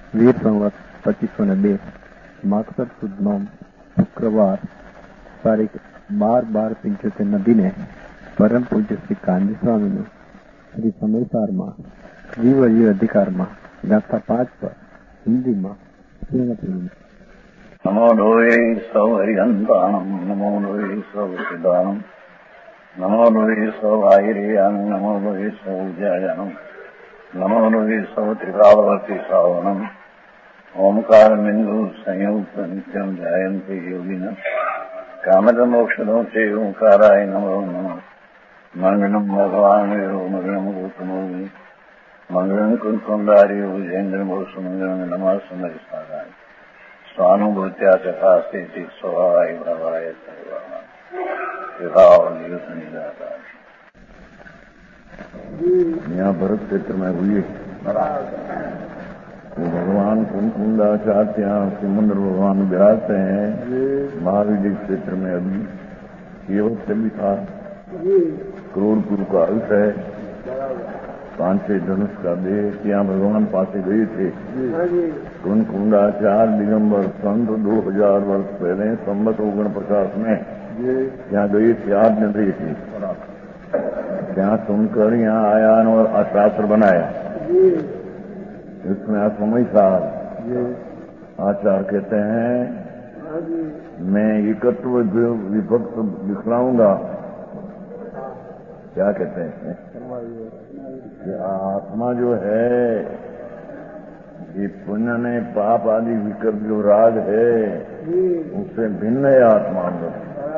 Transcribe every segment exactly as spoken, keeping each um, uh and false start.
વીર સંવત પચીસો ને બે માગસર સુદ નોમ શુક્રવાર તારીખ બાર બાર પંચોતેર નદીને પરમ પૂજ્ય શ્રી કાનજી સ્વામીનું શ્રી સમયસારમાં જીવજીવ અધિકારમાં ગાથા પાંચ પર હિન્દીમાં પૂર્ણ. નમો લોહે સૌ હરિહંતાણમ નમો લોહે સૌ સિદ્ધાનમ નમો લોહે સૌ આયર્યાન નમો લોહે સૌ જયાનમ નમો લોહે સૌ ત્રિકાલવર્તી સાવનમ ઓમકાર બિંદુ સંયુક્ત નિત્યમ જાયંતિ યોગિન કામદ મોક્ષદો છે ઓંકારાય નમો નમઃ. મંગલમ ભગવાન વિરો મંગલમ ગૌતમોગી મંગલમ કુંકુંદારી વિજેન્દ્ર મોક્ષ મંગલમ નમઃ સમયસારાય स्वानुभूत्या चकास्ते स्वभावाय भवाय सर्वा यहाँ भरत क्षेत्र में हुई वो भगवान कुंकुंदाचार्य यहाँ सिमंदर भगवान विराजते हैं. महावीर क्षेत्र में अभी केवल भी था. करोड़पुर का अर्थ है. पांच छह धनुष का देह ત્યાં ભગવાન પાસે ગઈ છે. कुंकुंदाचार्य दिगंबर संत दो हजार वर्ष पहले संबत ओगन पचास में यहाँ गई थी. आज्ञा दी थी. ત્યાં सुनकर यहाँ आया और अशास्त्र बनाया. इसमें असमयसार आचार्य कहते हैं मैं एकत्व विभक्त दिखलाऊंगा. क्या कहते हैं कि आत्मा जो है ये पुण्य ने पाप आदि विकर जो राग है उससे भिन्न है. आत्मा अंदर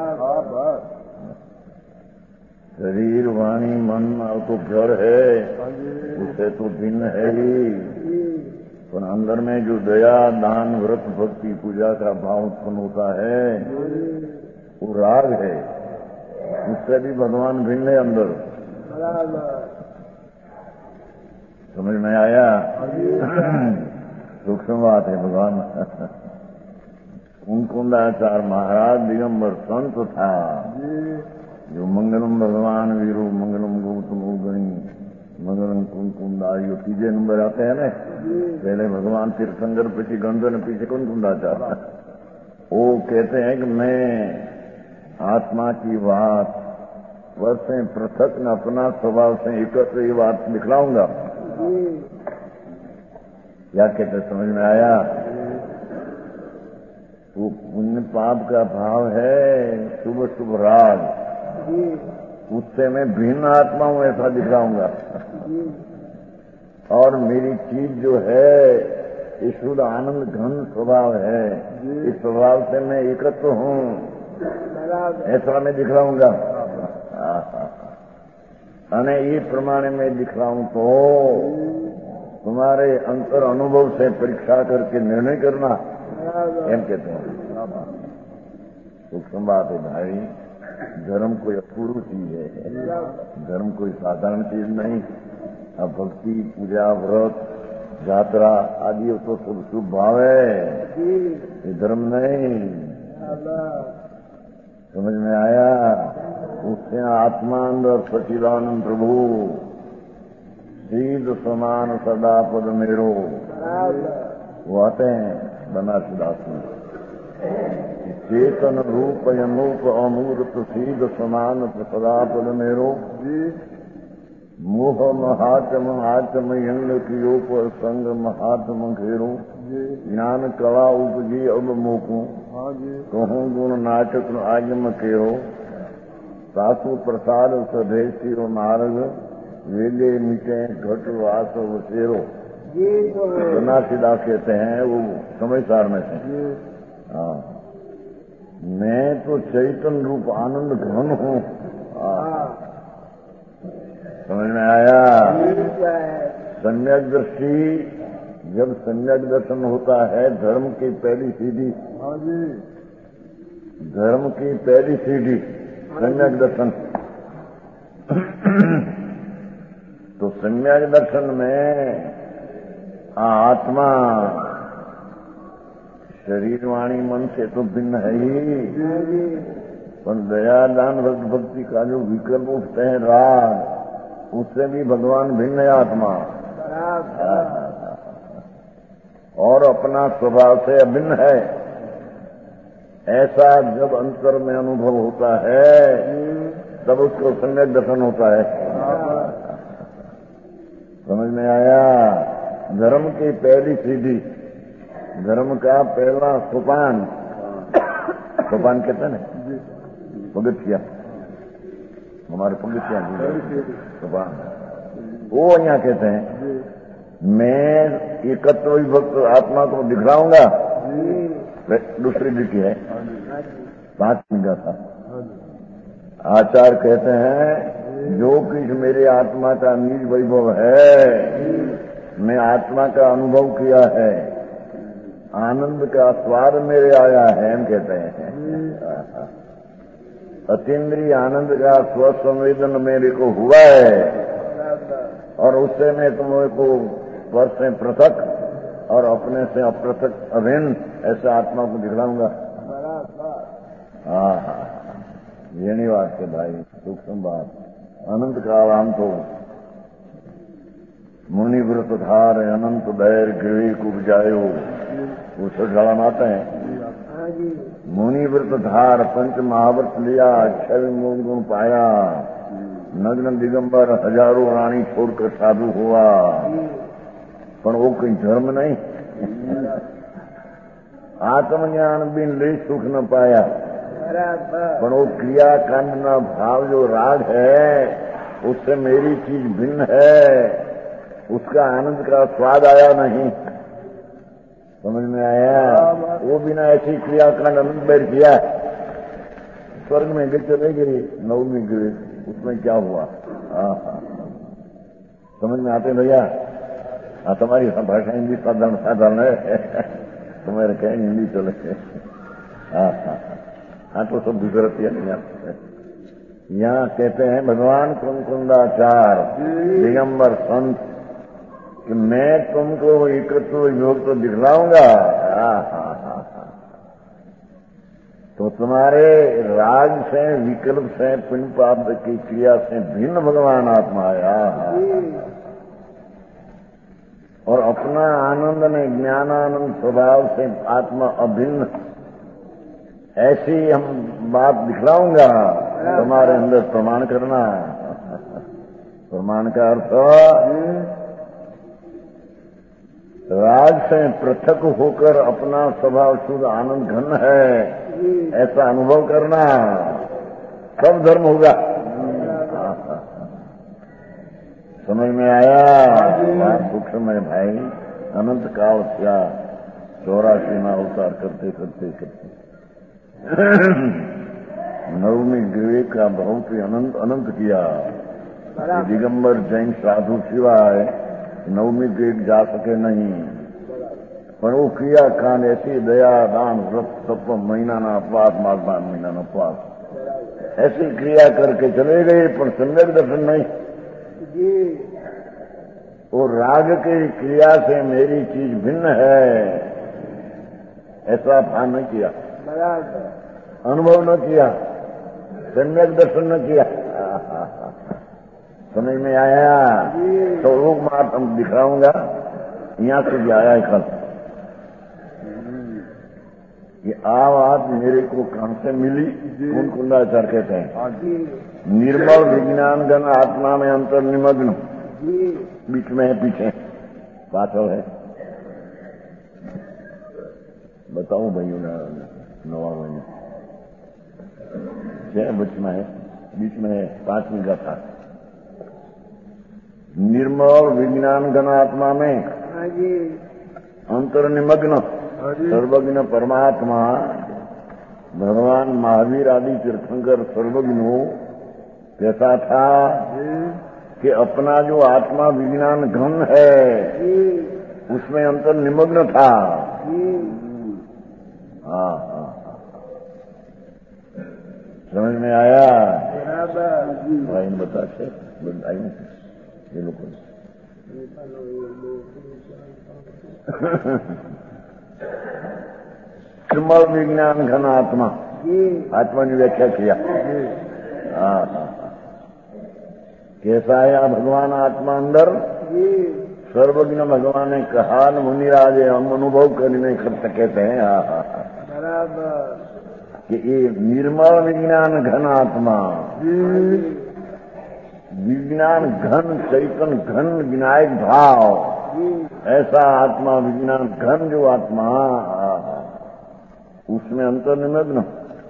शरीर वाणी मन और तो घर है उससे तो भिन्न है ही. पर अंदर में जो दया दान व्रत भक्ति पूजा का भाव उत्पन्न होता है वो राग है. उससे भी भगवान भिन्न है अंदर. समझ में आया? सूक्ष्म बात है. भगवान कुंकुंदाचार्य महाराज दिगंबर संत था जो मंगलम भगवान वीरो मंगलम गौतम गणी मंगलम कुंकुंदा यो तीजे नंबर आते हैं ना. पहले भगवान तीर्थंकर पीछे गंधर पीछे कुंकुंदाचार्य. वो कहते हैं कि मैं आत्मा की बात वर्ष पृथक न अपना स्वभाव से एकत्र ये बात दिखलाऊंगा. क्या कहते समझ में आया? वो पुण्य पाप का भाव है शुभ शुभ राग. उससे मैं भिन्न आत्मा हूं ऐसा दिखलाऊंगा. और मेरी चीज जो है ये शुद्ध आनंद घन स्वभाव है. इस स्वभाव से मैं एकत्र हूं ऐसा मैं दिखलाऊंगा. અને એ પ્રમાણે मैं दिखलाऊं तो तुम्हारे अंतर अनुभव से परीक्षा करके निर्णय करना. एम कहते हैं सूक्ष्म बात है भाई. धर्म कोई अपूर्व चीज है. धर्म कोई साधारण चीज नहीं. अब भक्ति पूजा व्रत यात्रा आदि तो सब शुभ भाव है. ये धर्म नहीं. समझ में आया? उससे आत्मा अंदर सचिदानंद प्रभु सीध समान सदा पद मेरो वो आते हैं बनारसी दास में. चेतन रूप अनूप अमूर्त सीध समान सदा पद मेरो मोह महात्म आत्म यंग कियो पर संग महात्म घेरो ज्ञान कला उपजी अब मोकू कहूँ गुण नाटक आजम केरो सासु प्रसाद स्वदेशी मार्ग वेले मिटे घट वास वसेरो. बनारसीदास कहते हैं वो समयसार में से. हाँ मैं तो चैतन्य रूप आनंद घन हूँ. समझ में आया? सम्यक दृष्टि जब सम्यक दर्शन होता है धर्म की पहली सीढ़ी धर्म की पहली सीढ़ी सम्यक दर्शन. तो सम्यक दर्शन में आत्मा शरीर वाणी मन से तो भिन्न है ही. पर दया दान भक्त भक्ति का जो विकल्प उठते हैं राग उससे भी भगवान भिन्न है आत्मा. और अपना स्वभाव से अभिन्न है, ऐसा जब अंतर में अनुभव होता है तब उसको सम्यक दर्शन होता है। समझ में आया? धर्म की पहली सीढ़ी, धर्म का पहला सोपान, सोपान कहते हैं ना, पगथिया, हमारे पगथिया सोपान, वो यहाँ कहते हैं मैं एकत्व विभक्त आत्मा को दिखलाऊंगा। दूसरी ड्यूटी है, पांच मिनट का था। आचार्य कहते हैं जो कुछ मेरे आत्मा का निज वैभव है, मैं आत्मा का अनुभव किया है, आनंद का स्वाद मेरे आया है, हम कहते हैं अतीन्द्रिय आनंद का स्वसंवेदन मेरे को हुआ है, और उससे मैं तुम्हें को स्पर्श से पृथक और अपने से अपृथक अभिन्न ऐसे आत्मा को दिखलाऊंगा। हाँ हाँ, ये नहीं बात है भाई, सूक्ष्म बात। अनंत काल हम तो मुनि व्रत धार अनंत दैर विवेक उपजायो, वो सड़ान आते हैं। मुनि व्रत धार पंच महाव्रत लिया, छह मूल गुण पाया, नग्न दिगंबर हजारों रानी छोड़कर साधु हुआ, पर वो कोई धर्म नहीं। आत्मज्ञान बिन ले सुख न पाया, पर वो क्रिया कांड न भाव जो राग है उससे मेरी चीज भिन्न है, उसका आनंद का स्वाद आया नहीं। समझ में आया? वो बिना ऐसी क्रिया कांड आनंद बैठ किया, स्वर्ग में गए चले गए, नव में गए, उसमें क्या हुआ? हाँ, समझ में आते भैया? हाँ, तुम्हारी भाषा हिंदी साधारण साधारण है, तुम्हारे कहें हिंदी चले। हाँ हाँ हाँ, तो सब गुजरती है। यहाँ कहते हैं भगवान कुंकुंदाचार दिगंबर संत कि मैं तुमको एकत्व योग तो दिखलाऊंगा। हाँ हाँ हाँ हाँ, तो तुम्हारे राग से विकल्प से पिंड पाप की क्रिया से भिन्न भगवान आत्मा आया, और अपना आनंद ने ज्ञानानंद स्वभाव से आत्मा अभिन्न, ऐसी हम बात दिखलाऊंगा। तुम्हारे अंदर प्रमाण करना, प्रमाण का अर्थ राग से पृथक होकर अपना स्वभाव शुद्ध आनंद घन है, ऐसा अनुभव करना, सब धर्म होगा। समझ में आया? सूक्ष्म है भाई। अनंत काल क्या चौरासी में अवतार करते करते करते नवमी विवेक का बहुत ही अनंत अनंत किया। दिगंबर जैन साधु सिवाय नवमी विवेक जा सके नहीं, पर वो क्रिया कांड ऐसी दया दान व्रत तप महीना ना अपवास माघ माघ महीना ना अपवास ऐसी क्रिया करके चले गए, पर सम्यक दर्शन नहीं। वो राग की क्रिया से मेरी चीज भिन्न है, ऐसा भान न किया, अनुभव न किया, सम्यक दर्शन न किया। समझ में आया? तो लोग मात हम दिखाऊंगा। यहां से भी आया है कल, ये आवाज मेरे को कहां से मिली? कौन कुंडाचार कहते हैं निर्मल विज्ञान गण आत्मा में अंतर निमग्न, बीच में है, पीछे पाछल है। बताऊं भाइयों ना, नवा भाई छह बीच में है, बीच में है, पांच मिनट का था। निर्मल विज्ञान घन आत्मा में अंतर निमग्न सर्वज्ञ परमात्मा भगवान महावीर आदि तीर्थंकर सर्वज्ञ कैसा था कि अपना जो आत्मा विज्ञान घन है उसमें अंतर निमग्न था। हाँ हाँ, समझ में आया? भाई बता से बताइए ये लोग निर्मल विज्ञान घन आत्मा, आत्मा ने व्याख्या किया। हाँ हाँ, कैसा है भगवान आत्मा अंदर? सर्वज्ञ भगवान ने कहा न मुनिराज हम अनुभव कर नहीं कर सके थे बराबर कि ये निर्मल विज्ञान घन आत्मा, विज्ञान घन चैतन घन विनायक भाव, ऐसा आत्मा विज्ञान घन जो आत्मा, उसमें अंतर निमग्न,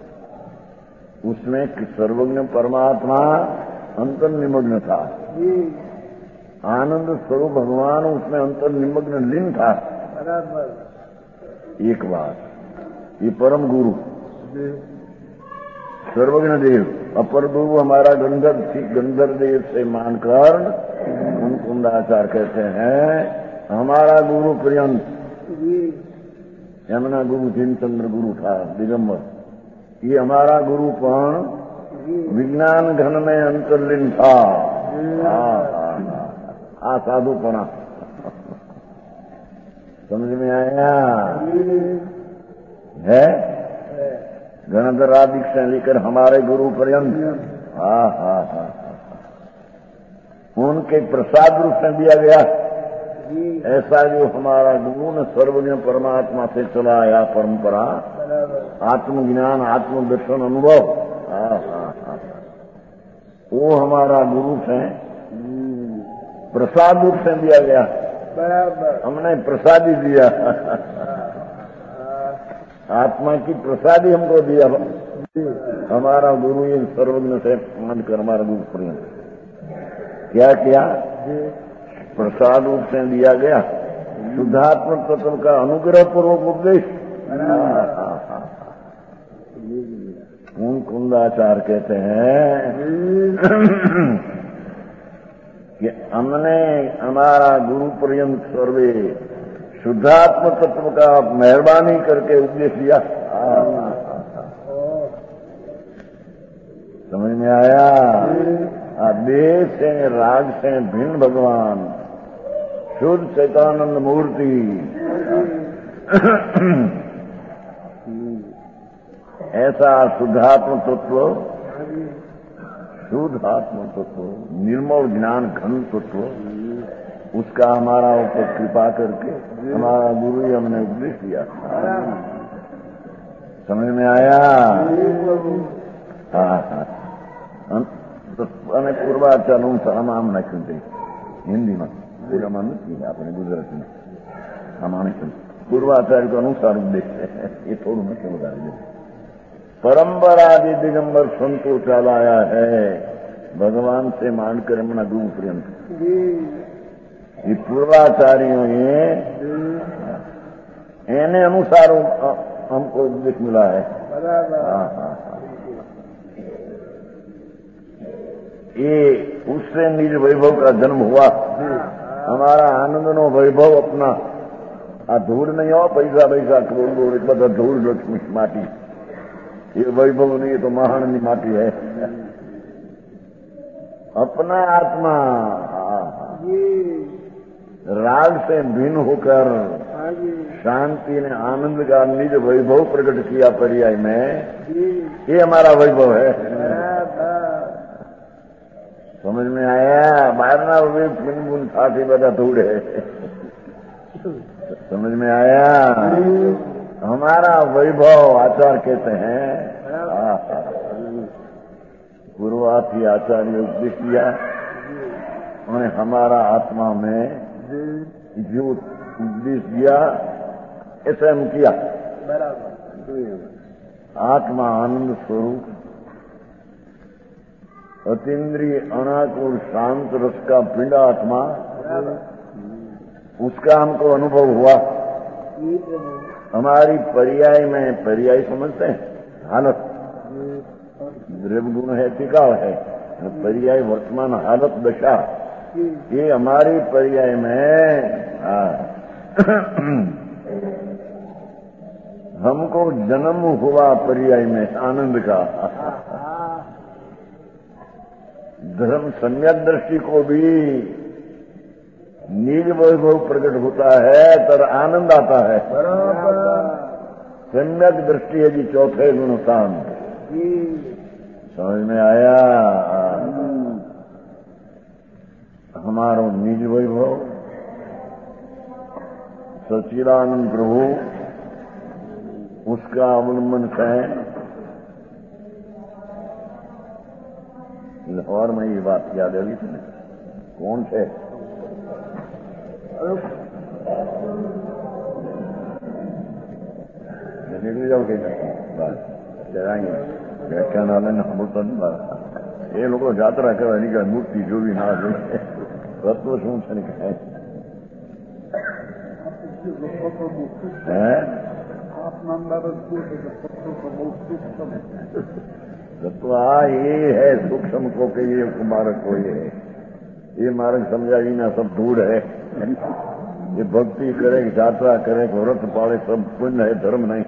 उसमें सर्वज्ञ परमात्मा अंतर निमग्न था। आनंद स्वरूप भगवान उसमें अंतर निमग्न लीन था। एक बात, ये परम गुरु सर्वज्ञ देव, अपर गुरु हमारा गंधर्व थी, गंधर्व देव से मानकर उन कुंदाचार कहते हैं हमारा गुरु पर्यंत। यमुना गुरु जिनचंद्र गुरु था दिगंबर, ये हमारा गुरुपण विज्ञान घन में अंतर्लीन था। आ साधुपना समझ में आया है? गणधर आदि से लेकर हमारे गुरु पर्यंत हा हा हा उनके प्रसाद रूप में दिया गया। ऐसा जो हमारा गुरु ने सर्वज्ञ परमात्मा से चला आया परंपरा, आत्मज्ञान आत्मदर्शन अनुभव, हा हा हा वो हमारा गुरु से प्रसाद रूप से दिया गया। बराबर हमने प्रसादी दिया आत्मा की प्रसादी हमको दिया। हमारा गुरु ये सर्वज्ञ से मानकर हमारा गुरु पर्यंत क्या किया? प्रसाद रूप से दिया गया शुद्धात्मक तत्व का अनुग्रह पूर्वक उपदेश। कुंदाचार कहते हैं कि हमने हमारा गुरु पर्यंत सर्वे शुद्धात्म तत्व का मेहरबानी करके उपदेश दिया। समझ में आया? देह से राग से भिन्न भगवान शुद्ध चैतानंद मूर्ति, ऐसा शुद्धात्म तत्व, शुद्ध आत्म तत्व, निर्मल ज्ञान घन तत्व, उसका हमारा ऊपर कृपा करके हमारा गुरु ही हमने उपदेश दिया। समझ में आया? हाँ हाँ અને પૂર્વાચાર અનુસાર આમાં આમ નાખ્યું છે હિન્દીમાં, પૂરામાં નથી આપણે ગુજરાતીમાં, આમાં નાખ્યું પૂર્વાચાર્ય को अनुसार उपदेश है, ये थोड़ું નથી વધારે। परंपरा आदि दिगंबर संतो चलाया है भगवान से मानकर हमना गुरु पर्यंत। ये पूर्वाचार्यों ने एने अनुसार हमको उपदेश मिला है। हाँ हाँ ये उससे निज वैभव का जन्म हुआ। हमारा आनंद नो वैभव अपना आ धूल नहीं हो, पैसा पैसा करोड़ बधा धूल लक्ष्मी माटी, ये वैभव नहीं, तो महान माटी है। अपना आत्मा राग से भिन्न होकर शांति ने आनंद का निज वैभव प्रकट किया पर्याय में, ये हमारा वैभव है। समझ में आया? बाहरना वे गुण साथी बता धूड़ है। समझ में आया? हमारा वैभव आचार कहते हैं। पूर्वार्थी आचार्य उपदेश दिया, उन्हें हमारा आत्मा में जो उपदेश दिया ऐसे हम किया। आत्मा आनंद स्वरूप अतीन्द्रिय अनाकुल शांत रस का पिंड आत्मा, उसका हमको अनुभव हुआ। हमारी पर्याय में, पर्याय समझते हैं, हालत द्रव्य गुण है, टिकाव है, पर्याय वर्तमान हालत दशा, ये हमारी पर्याय में हमको जन्म हुआ पर्याय में आनंद का। धर्म सम्यक दृष्टि को भी निज वैभव प्रकट होता है तर आनंद आता है। सम्यक दृष्टि है जी चौथे गुणस्थान। समझ में आया? हमारो निज वैभव सच्चिदानंद प्रभु उसका अवलंबन है। लाहौर में ये बात याद आई थी, कौन थे? निकल जाओगे जाएंगे व्याख्यान वाले ने हम तो नहीं, ये लोग यात्रा करवानी का मूर्ति जो भी ना जो तत्व શું છે ને तत्व ये है सूक्ष्म को के ये मार्ग को ये है, ये मार्ग समझा ही ना सब दूर है। ये भक्ति करे, यात्रा करे, व्रत पाले, सब पुण्य है, धर्म नहीं।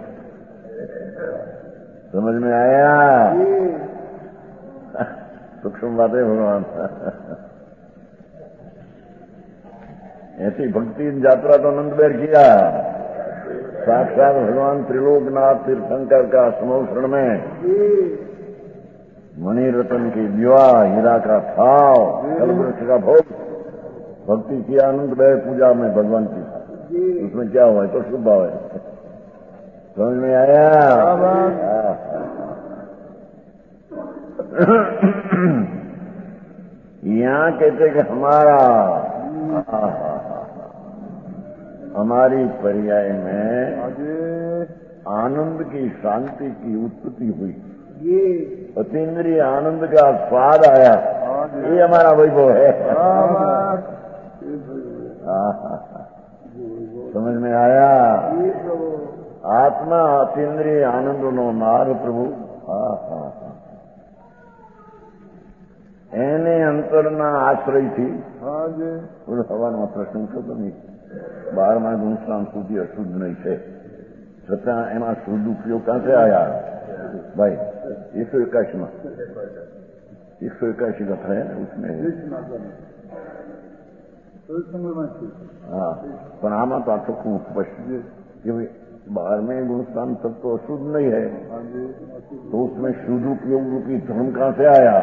समझ में आया? सूक्ष्म बात है भगवान। ऐसी भक्ति यात्रा तो नंदबेर किया, साक्षात भगवान त्रिलोकनाथ तीर्थंकर का समोषण में मणि रतन की विवाह, हीरा का थाव, कलवृक्ष का भोग, भक्ति किया अनंत बेर पूजा में भगवान की। उसमें क्या हुआ है? तो शुभ भाव है। समझ में आया? यहाँ कहते कि हमारा हमारी पर्याय में आनंद की शांति की उत्पत्ति हुई, अतीन्द्रिय आनंद का स्वाद आया, ये हमारा वैभव है। समझ में आया? आत्मा अतीन्द्रिय आनंद नो मार्ग प्रभु એને અંતરના આશ્રયથી સવારમાં પ્રશ્ન થતો નહીં, બારમા ગુણસ્થાન સુધી અશુદ્ધ નહીં છે, છતાં એમાં શુદ્ધ ઉપયોગ ક્યાંથી આયા भाई? एक सौ इक्यासी में एक सौ इक्यासी का है उसमें। हाँ, पर आमा तो आपको खूब स्पष्ट कि बाहर में गुणस्थान तक तो अशुद्ध नहीं है, तो उसमें शुद्ध उपयोग रूपी धर्म कहां से आया?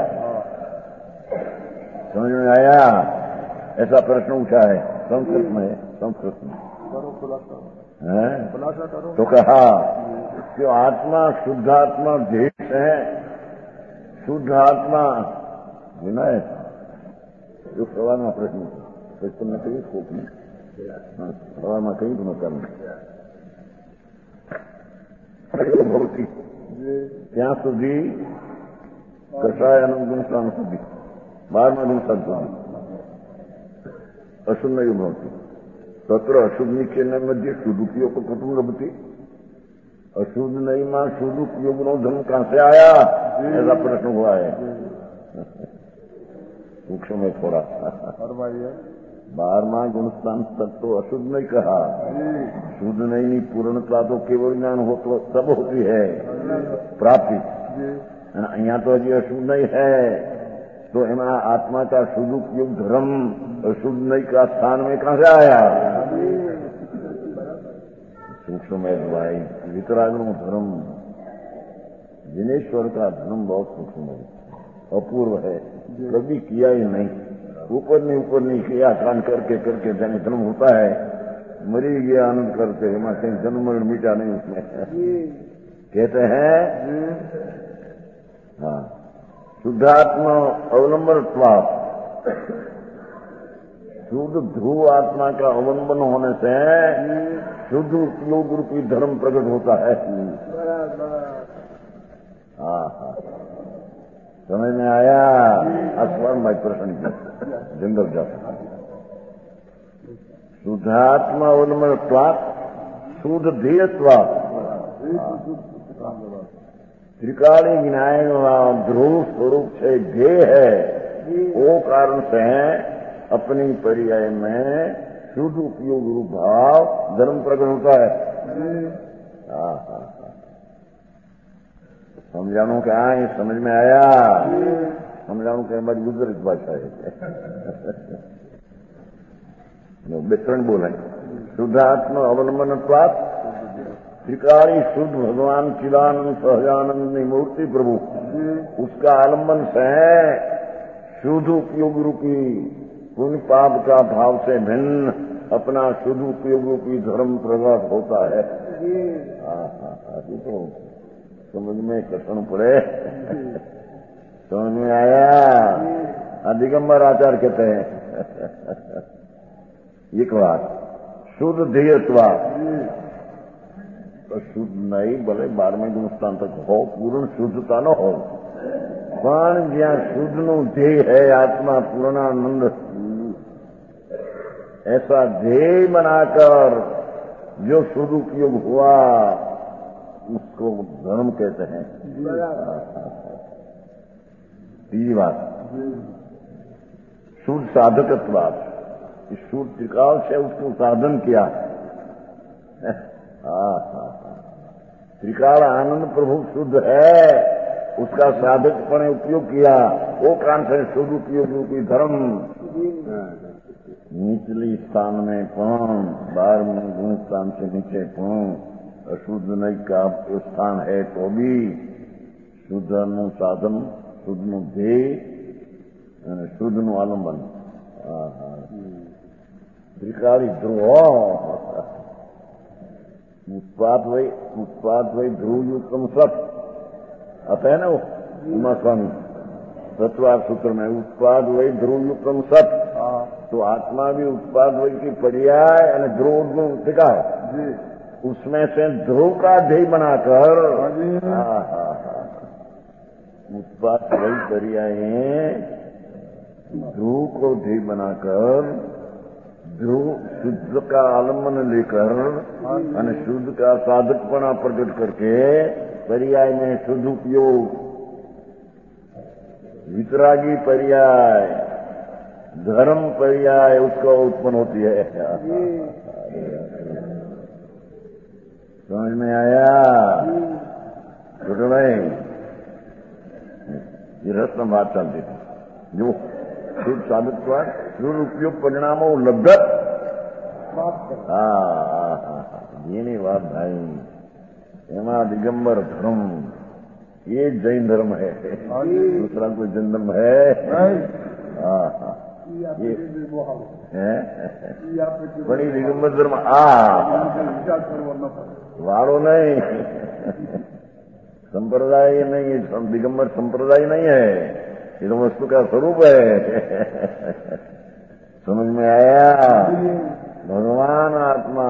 समझ में आया? ऐसा प्रश्न उठा है संस्कृत में, संस्कृत में है तो कहा कि आत्मा शुद्धात्मा भेष है, शुद्ध आत्मा विनय। जो सवाल में प्रश्न प्रश्न में कहीं स्कोप नहीं, सवाल में कहीं गुण करना भौतिक ત્યાં સુધી કસાય અનંત ગુણસ્થાન સુધી બારમા ગુણસ્થાન સુધી અશુદ્ધ નહીં ભવતી, तत्र अशुद्ध निश्चय मध्य शुद्ध उपयोग को कुटुंब रबती, अशुद्ध नहीं मां शुद्ध उपयोग नो धर्म कहां से आया? ऐसा प्रश्न हुआ है। सूक्ष्म में थोड़ा बारहवां गुणस्थान तक तो अशुद्ध नहीं कहा, शुद्ध नहीं नहीं पूर्णता तो केवल ज्ञान हो तो सब होती है प्राप्ति, यहाँ तो अभी अशुद्ध नहीं है, तो एमा आत्मा का शुद्ध उपयोग धर्म अशुद्ध नहीं का स्थान में कहां से आया? सूक्ष्म है भाई, वितरागण धर्म, जिनेश्वर का धर्म बहुत सूक्ष्म है, अपूर्व है, कभी किया ही नहीं, ऊपर नहीं ऊपर नहीं किया, कान करके करके जन धर्म होता है, मरी गया आनंद करते, एमा कहीं जन्म मरण मिटा नहीं उसमें कहते हैं। हाँ, शुद्धात्मा अवलंबन प्राप्त, शुद्ध ध्रुव आत्मा का अवलंबन होने से शुद्ध उपयोग रूपी धर्म प्रकट होता है। हाँ हाँ, समझ में आया? अस्वर्ण भाई प्रश्न जंगल जाता, शुद्धात्मा अवलंबन प्राप्त, शुद्ध ध्येयत्वात्, त्रिकाली विनायक ध्रुव स्वरूप से ध्येय है, वो कारण से अपनी पर्याय में शुद्ध उपयोग रूप भाव धर्म प्रकट होता है। हाँ हाँ हाँ, समझानो क्या है? समझ में आया? समझानो क्या हमारी गुजर भाषा है। वितरण बोला शुद्धात्मा अवलंबन प्राप्त, त्रिकाली शुद्ध भगवान चिदानंद सहजानंद मूर्ति प्रभु, उसका आलम्बन से शुद्ध उपयोग रूपी पुण्य पाप का भाव से भिन्न अपना शुद्ध उपयोगों की धर्म प्रकट होता है। हाँ हाँ अभी तो समझ में कठिन पड़े, समझ में आया। दिगंबर आचार्य कहते हैं एक बात शुद्ध ध्येयत्वा तो शुद्ध नहीं भले बारहवें गुणस्थान तक हो, पूर्ण शुद्धता न हो, पण ज्यां शुद्ध નું ધ્યેય है आत्मा पूर्णानंद, ऐसा ध्येय बनाकर जो शुद्ध उपयोग हुआ उसको धर्म कहते हैं। तीसरी बात शुद्ध साधकत्वाद, इस शुद्ध त्रिकाल से उसको साधन किया। हाँ हाँ त्रिकाल आनंद प्रभु शुद्ध है, उसका साधकपणे उपयोग किया, वो कान से शुद्ध उपयोग रूपी धर्म निचली स्थान में पण बारहवें गुण स्थान से नीचे पण अशुद्ध नहीं का स्थान है तो भी शुद्ध નું સાધન, શુદ્ધ નું ધ્યેય અને શુદ્ધ નું આલંબન। ત્રિકાળી ધ્રુવ उत्पाद वही उत्पाद वही ध्रुव युक्तम सत आता है ना वो उमा स्वामी तत्वार सूत्र में, उत्पाद वही ध्रुव युक्तम सत। तो आत्मा भी उत्पाद वही की पर्याय और ध्रुव गुण टिका, उसमें से ध्रुव का ध्येय बनाकर उत्पाद वही पर्याय ध्रुव को ध्येय बनाकर ध्रुव शुद्ध का आलम्बन लेकर और शुद्ध का साधकपना प्रकट करके पर्याय में शुद्ध उपयोग, वितरागी पर्याय, धर्म पर्याय उसका उत्पन्न होती है। समझ में आया? छोटे भाई ये रत्न बात चलती थी जो शुद्ध साधक शुद्ध उपयोग परिणामों लब्धत। हाँ ये नहीं बात भाई, एमा दिगंबर धर्म ये जैन धर्म है, दूसरा कोई जैन धर्म है? हाँ हाँ ये बड़ी दिगंबर धर्म आ वारो नहीं, संप्रदाय नहीं, दिगंबर संप्रदाय नहीं है, ये तो वस्तु का स्वरूप है। समझ में आया? भगवान आत्मा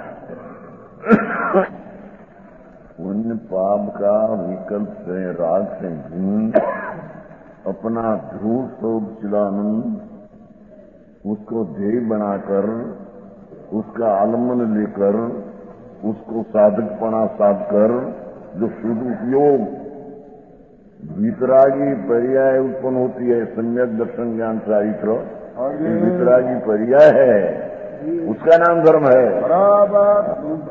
पुण्य पाप का विकल्प से राग से भिन्न अपना ध्रुव स्वरूप चिदानंद उसको ध्येय बनाकर उसका आलम्बन लेकर उसको साधकपना साध कर जो शुद्ध उपयोग वितरागी पर्याय उत्पन्न होती है, सम्यक दर्शन ज्ञान चारित्र वितरागी पर्याय है, उसका नाम धर्म है। बराबर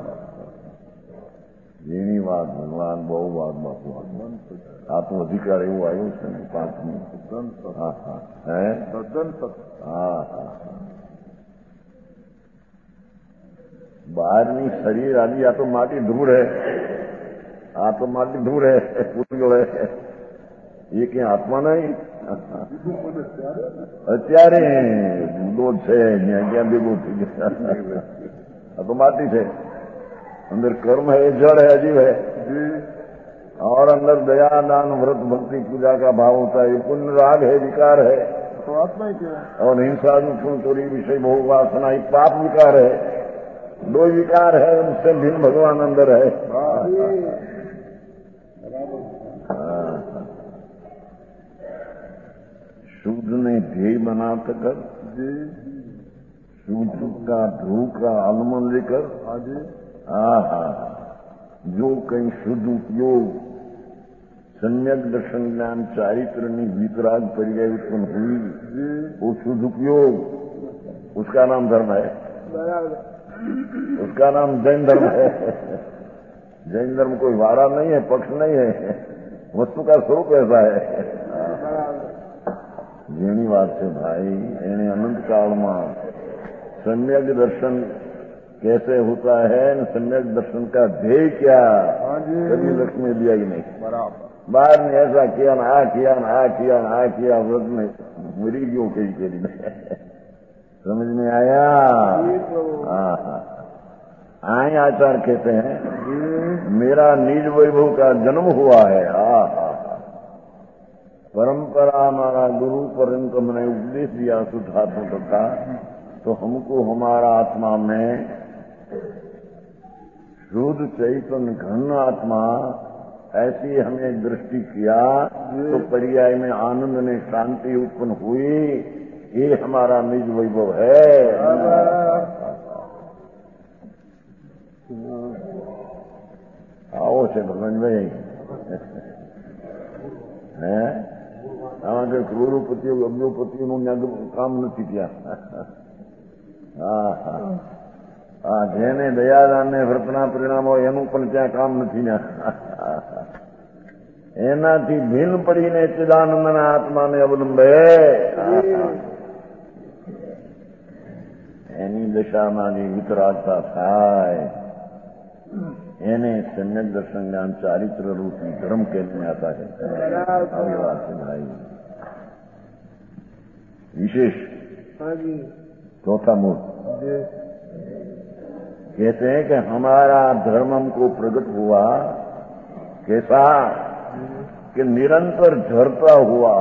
જેની વાત ભગવાન બહુ વાત બાપુ આત્મ અધિકાર એવું આવ્યું છે ને પાંચમી હા હા હે હા હા બહારની શરીર આદિ આ તો માટી ધૂળ હે, આ તો માટી ધૂળ હે, પૂતગળ હે, એ ક્યાં આત્મા નહીં। અત્યારે જુદો છે ત્યાં ભેગું થઈ ગયા, આ તો માટી છે, अंदर कर्म है, जड़ है, अजीब है, और अंदर दया दान व्रत भक्ति पूजा का भाव होता है, पुण्य राग है, विकार है, तो आत्मा ही क्या, और हिंसा दुष्ण चोरी विषय भोग वासना ही पाप विकार है, दो विकार है, उससे भिन्न भगवान अंदर है। शुद्ध ने ध्येय बनाकर शुद्ध का ध्रुव का आलमन लेकर आहा जो कहीं शुद्ध उपयोग सम्यक दर्शन ज्ञान चारित्र में वितराग पर्याय उत्पन्न हुई, वो शुद्ध उपयोग उसका नाम धर्म है, उसका नाम जैन धर्म है। जैन धर्म कोई वारा नहीं है, पक्ष नहीं है, वस्तु का स्वरूप ऐसा है। जेनी बात से भाई एने अनंत काल में सम्यक दर्शन कैसे होता है, सम्यक दर्शन का ध्येय क्या, कभी लक्ष्मी दिया ही नहीं। बाद में ऐसा किया ना आ किया ना आ किया ना आ किया, व्रत में मरी क्यों कही करी नहीं। समझ में आया? गोसाई आचार्य कहते हैं, मेरा निज वैभव का जन्म हुआ है। हा हा परंपरा हमारा गुरु पर्यंत हमने उपदेश दिया शुद्धात्म का, तो हमको हमारा आत्मा में शुद्ध चैतन्य घन आत्मा ऐसी हमें दृष्टि किया तो पर्याय में आनंद ने शांति उत्पन्न हुई। ये हमारा निज वैभव है। आओ છે ભગવાનભાઈ હે આમાં કઈ કરોડોપતિઓ અબજોપતિઓનું કામ નથી ત્યાં. હા હા હા જેને દયાદાન ને વ્રતના પરિણામો એનું પણ ત્યાં કામ નથી ને. એનાથી ભિન્ન પડીને ચિદાનંદના આત્માને અવલંબે એની દશામાં જે વિતરાગતા થાય એને सम्यक दर्शन ज्ञान चारित्र रूपी धर्म कहने आता है. આવી વાત છે ભાઈ. विशेष चौथा मूल कहते हैं कि हमारा धर्म हमको प्रकट हुआ कैसा कि निरंतर झरता हुआ.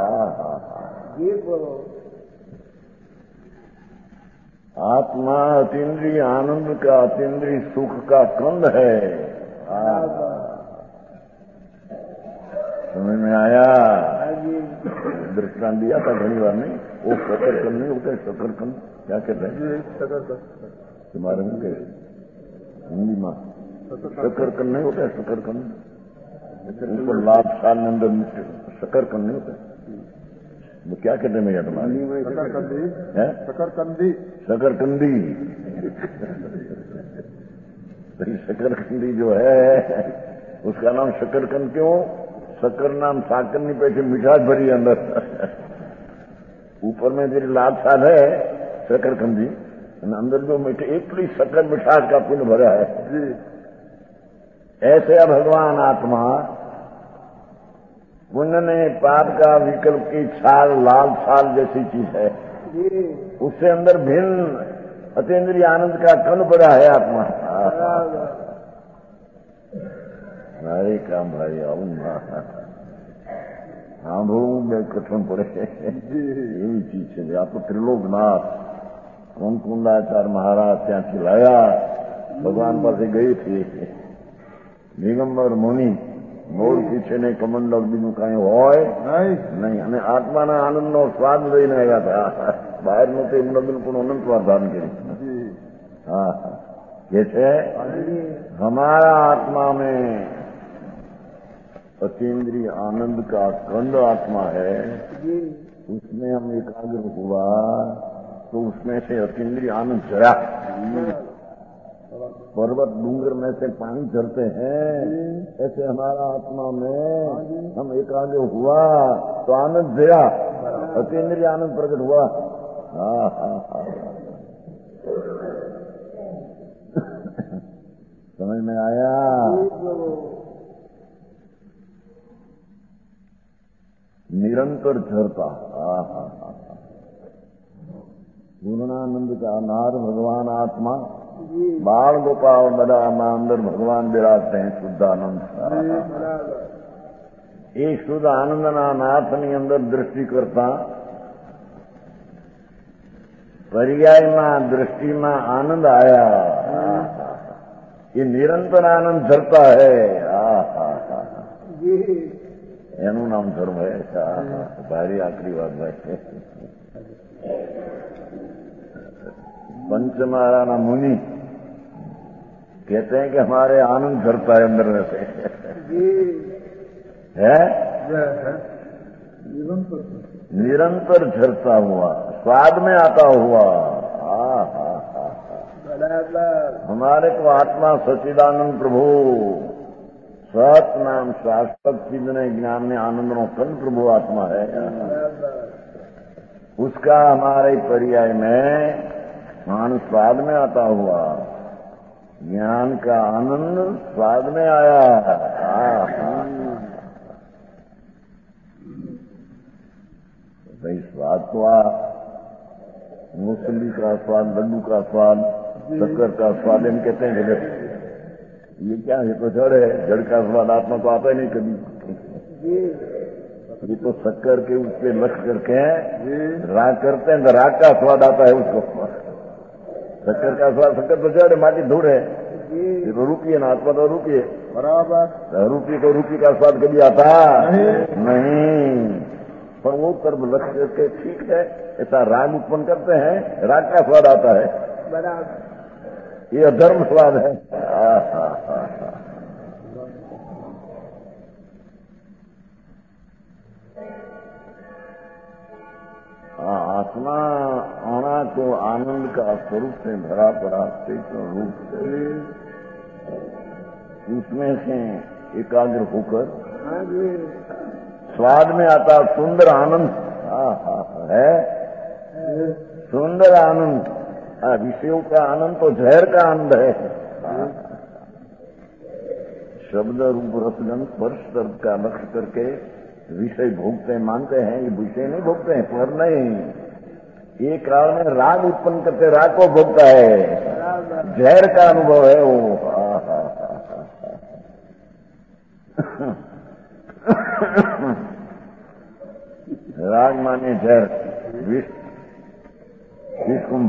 आत्मा अतीन्द्रिय आनंद का अतीन्द्रिय सुख का कंद है. समझ में आया? दृष्टांत दिया था घनी बार नहीं. वो शकरकंद नहीं होता, शकरकंद क्या कहते हैं तुम्हारे में कैसे हिंदी में शकरकंद नहीं होता है. शकरकंद उनको लाभ साल में अंदर शकरकंद नहीं होता. वो क्या कहते हैं भैया तुम्हारे? शकरकंदी. शकरकंदी शकरकंदी जो है उसका नाम शकरकंद क्यों? शक्कर नाम साकर नहीं पैसे मिठास भरी अंदर. ऊपर में तेरी लाभ साल है शकरकंदी, अंदर जो मीठे एकली शक्कर मिठास का पुण्य भरा है. ऐसे भगवान आत्मा पुण्य ने पाप का विकल्प की छाल लाल छाल जैसी चीज है. उससे अंदर भिन्न अतीन्द्रिय आनंद का कण पड़ा है आत्मा. हरे काम भाई आऊ સાંભળવું બે કઠણ પડે એવી ચીજ છે. આ તો ત્રિલોકનાથ કુંકુંદાચાર્ય મહારાજ ત્યાંથી લાયા, ભગવાન પાસે ગઈ થी. દિગંબર મુનિ મોર પીછે ને કમંડળ બીજું કાંઈ હોય નહીં, અને આત્માના આનંદનો સ્વાદ લઈને આવ્યા હતા. બહારનું તો એમને બિલકુલ અનંતવાર ધારણ કરી. હા ये છે हमारा आत्मा में अतीन्द्रिय आनंद का कंद आत्मा है. उसमें हम एकाग्र हुआ तो उसमें से अतीन्द्रिय आनंद झरा. पर्वत डूंगर में से पानी झरते हैं, ऐसे हमारा आत्मा में हम एकाग्र हुआ तो आनंद झरा, अतीन्द्रिय आनंद प्रकट हुआ. हाँ हाँ हाँ समझ में आया? निरंतर झरता. पूर्णानंद का नार भगवान आत्मा, बाल गोपाल बड़ा अंदर भगवान विराजते हैं शुद्धानंद. ये शुद्ध आनंदना नाथनी अंदर दृष्टि करता पर्याय में दृष्टि में आनंद आया. ये निरंतर आनंद झरता है. એનું નામ ધર્મ है. भारी आखिरी बात भाई. पंचमारा मुनि कहते हैं कि हमारे आनंद झरता है अंदर में से. है निरंतर झरता हुआ, स्वाद में आता हुआ. हमारे को आत्मा सच्चिदानंद प्रभु सत नाम शाश्वत चीज ने ज्ञान ने आनंद नो कन प्रभु आत्मा है. उसका हमारे पर्याय में मान स्वाद में आता हुआ. ज्ञान का आनंद स्वाद में आया. भाई स्वाद तो आ, मूसली का स्वाद, लड्डू का स्वाद शक्कर का स्वाद हम कहते हैं जगत, ये क्या है? तो जड़ है, जड़ का स्वाद आत्मा को आता ही नहीं कभी। ये तो शक्कर के उस पे लक्ष्य करके राग करते हैं, तो राग का स्वाद आता है उसको। शक्कर का स्वाद, शक्कर तो जड़ है, माटी धूल है, ये तो रूपी है ना, आत्मा तो रूपी है। बराबर। रूपी को रूपी का स्वाद कभी आता नहीं, नहीं। पर वो कर्म लक्ष्य करके ठीक है, ऐसा राग उत्पन्न करते हैं, राग का स्वाद आता है। बराबर। ये अधर्म स्वाद है। आत्मा आना तो आनंद का स्वरूप से भरा पड़ा चैतन्य रूप से, उसमें से एकाग्र होकर स्वाद में आता सुंदर आनंद है। सुंदर आनंद, विषयों का आनंद तो जहर का आनंद है। शब्द रूप रसगंध स्पर्श शब्द का लक्ष्य करके विषय भोगते मानते हैं, ये विषय नहीं भोगते हैं, पर नहीं, ये काल में राग उत्पन्न करते, राग को भोगता है, जहर का अनुभव है वो। राग माने जहर, विष, विष कुंभ।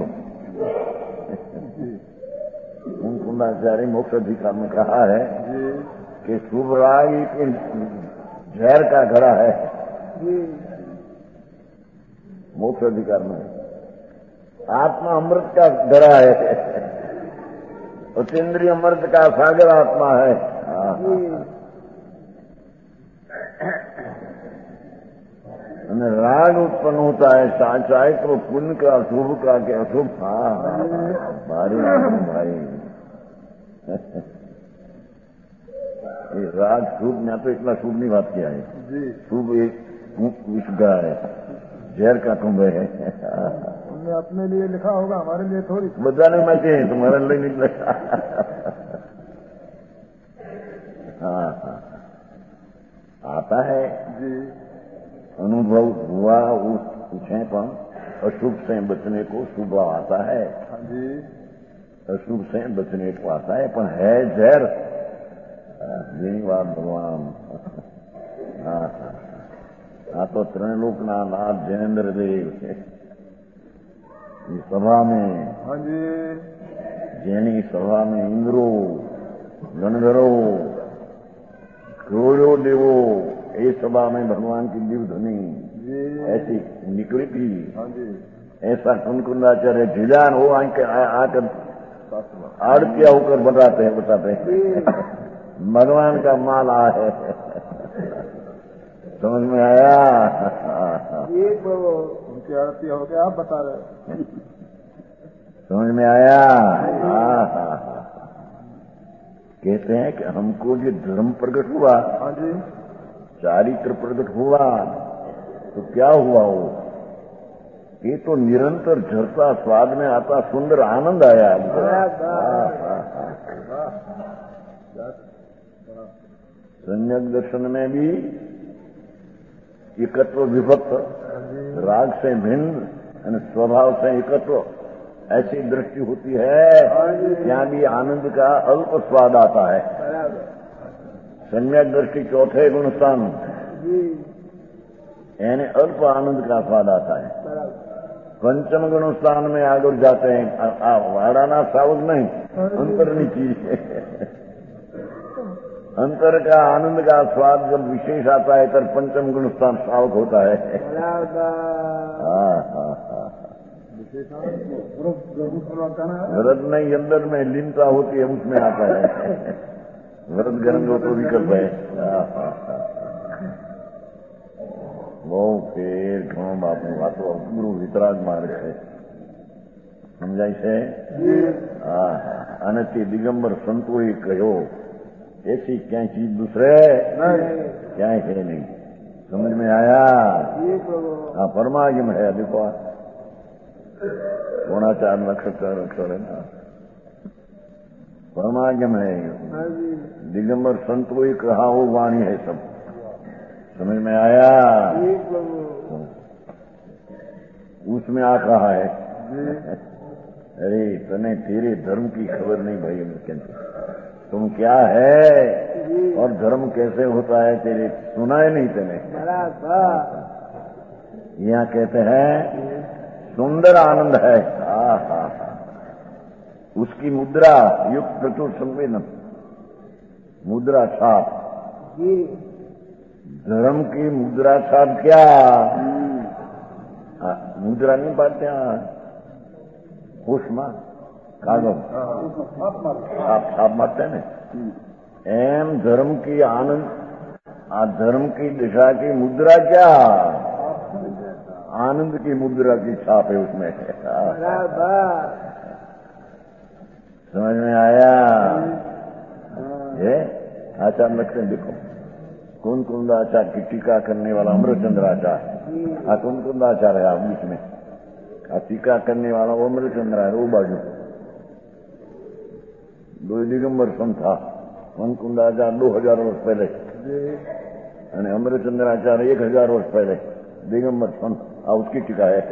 कुंभाचार्य मोक्ष अधिकार में कहा है कि शुभ राग जहर का घड़ा है, मोक्ष अधिकार में। आत्मा अमृत का घड़ा है, अतीन्द्रिय अमृत का सागर आत्मा है। राग उत्पन्न होता है, चाहे तो पुण्य का, शुभ का, के अशुभ। हाँ भारी भाई, ये राग शुभ में तो इतना शुभ नहीं बात किया है। शुभ एक विष का है, जहर का कुंभ है। हमने अपने लिए लिखा होगा, हमारे लिए थोड़ी। बताने में चाहिए, तुम्हारे लिए नहीं लिखा। हाँ हाँ, आता है जी, अनुभव हुआ उस पूछेपन। अशुभ से बचने को शुभ आता है जी, अशुभ से बचने को आता है, पर है जहर। धन्यवाद भगवान। हाँ हाँ, तो त्रिलोकना नाथ जयेंद्र देव सभा में, हाँ जी, जैनी सभा में इंद्रो, गणधरो, करोड़ों देवो, इस सभा में भगवान की दिव्य ध्वनि ऐसी निकली थी। हाँ जी, ऐसा कुंकुंदाचार्य जिलान हो आकर आड़तिया होकर बताते हैं, बताते हैं भगवान का माला है। समझ में आया? उनकी आरती हो गया, आप बता रहे। समझ में आया? कहते हैं कि हमको जो धर्म प्रकट हुआ, हाँ जी, चारित्र प्रकट हुआ, तो क्या हुआ वो? ये तो निरंतर झरता, स्वाद में आता, सुंदर आनंद आया हमको। सम्यक दर्शन में भी एकत्व विभक्त, राग से भिन्न, स्वभाव से एकत्व, ऐसी दृष्टि होती है, यहाँ भी आनंद का अल्प स्वाद आता है। सम्यक दृष्टि चौथे गुण स्थान, यानी अल्प आनंद का स्वाद आता है। पंचम गुण स्थान में आगे जाते हैं, वाड़ाना सावक नहीं, अंतरनी चीज है। अंतर का आनंद का स्वाद जब विशेष आता है, तब पंचम गुण स्थान सावक होता है। हाँ हाँ हाँ, व्रत नहीं, अंदर में लीनता होती है, उसमें आता है। व्रत गरम हो तो विकल्प है। वो फिर घणो बापू वातो गुरु वितराग मार्ग है, समझाय છે? હા, અને તે દિગંબર સંતોએ કહ્યો, ऐसी क्या चीज दूसरे क्या है नहीं। समझ में आया? हाँ, परमागम है। देखो पौना चार नक्षत्र अक्षर है ना, परमागम है। दिगंबर संतों कहा वो वाणी है सब। समझ में आया? उसमें आ कहा है अरे तने तेरे धर्म की खबर नहीं भाई, कहते तुम क्या है और धर्म कैसे होता है तेरे सुना है नहीं तेने। यहाँ कहते हैं सुंदर आनंद है, हा हा उसकी मुद्रा युक्त प्रचुर संवेदन, मुद्रा छाप। धर्म की मुद्रा छाप क्या? आ, मुद्रा नहीं पाते पुष्मा कागज छाप छाप मारते हैं एम धर्म की आनंद, आ धर्म की दिशा की मुद्रा क्या? आनंद की मुद्रा की छाप है उसमें। समझ में आया? ये आचार्य लगते हैं, देखो कौन कुंदाचार्य की टीका करने वाला अमृतचंद्राचार्य, आ कौन कुंदाचार्य है आप बीच में, आ टीका करने वाला वो अमृतचंद्र है, वो बाजू दो दिगंबर संत था। कौन कुंदाचार्य दो हजार वर्ष पहले અને અમૃતચંદ્રાચાર્ય एक हजार वर्ष पहले दिगंबर संत, आ उसकी टीका है।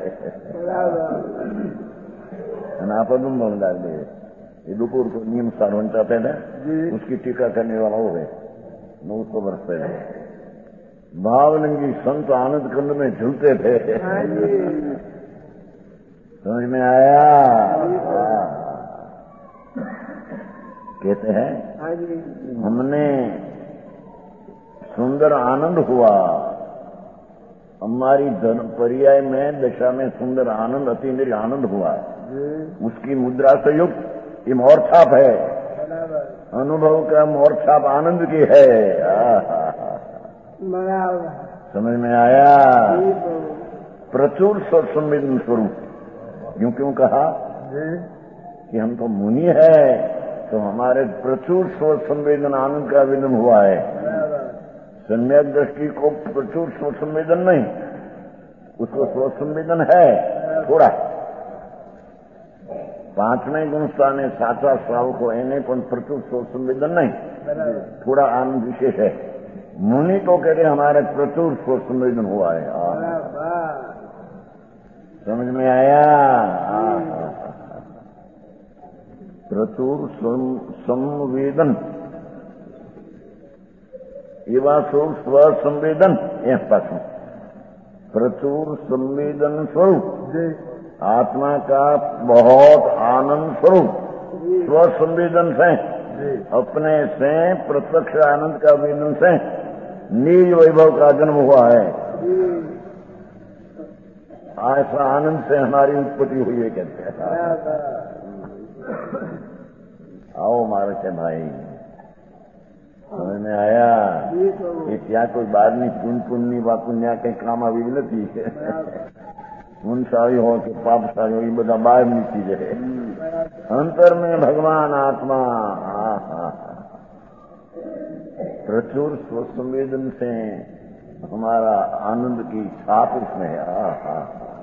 आप डाल दे ये दोपहर को नियम साधन चाहते थे, उसकी टीका करने वाला वो है नौ सौ वर्ष पहले। भावलिंगी संत आनंद कुंड में झूलते थे। समझ में आया? कहते हैं हमने सुंदर आनंद हुआ, हमारी धर्म पर्याय में दशा में सुंदर आनंद अतीन्द्रिय आनंद हुआ, उसकी मुद्रा से युक्त ये मोर छाप है, अनुभव का मोर छाप आनंद की है। समझ में आया? प्रचुर संवेदन स्वरूप। यूं क्यों कहा कि हम तो मुनि है, तो हमारे प्रचुर स्व संवेदन आनंद का विदन हुआ है। सम्यक दृष्टि को प्रचुर स्व संवेदन नहीं, उसको स्व संवेदन है थोड़ा। પાંચમે ગુણસ્થાને સાચા શ્રાવકો એને પણ પ્રચુર સ્વ સંવેદન नहीं, थोड़ा आनंद विशेष है। मुनि तो कहते हमारे प्रचुर स्व संवेदन हुआ है। समझ में आया? प्रचुर संवेदन एवा स्व संवेदन ए पास प्रचुर संवेदन स्वरूप आत्मा का बहुत आनंद स्वरूप स्व संवेदन से अपने से प्रत्यक्ष आनंद का वेदन से नील वैभव का जन्म हुआ है। ऐसा आनंद से हमारी उत्पत्ति हुई है कहते हैं। आओ मारे के भाई, समझ में आया कि क्या कोई बार ની पुण्य पुण्य વાપુન્યા કઈ કામ આવી નથી। पुण्यशाली हो कि पापशाली हो, ये બધા બહારની ચીજ है। अंतर में भगवान आत्मा प्रचुर स्व संवेदन से हमारा आनंद की छाप उसमें है।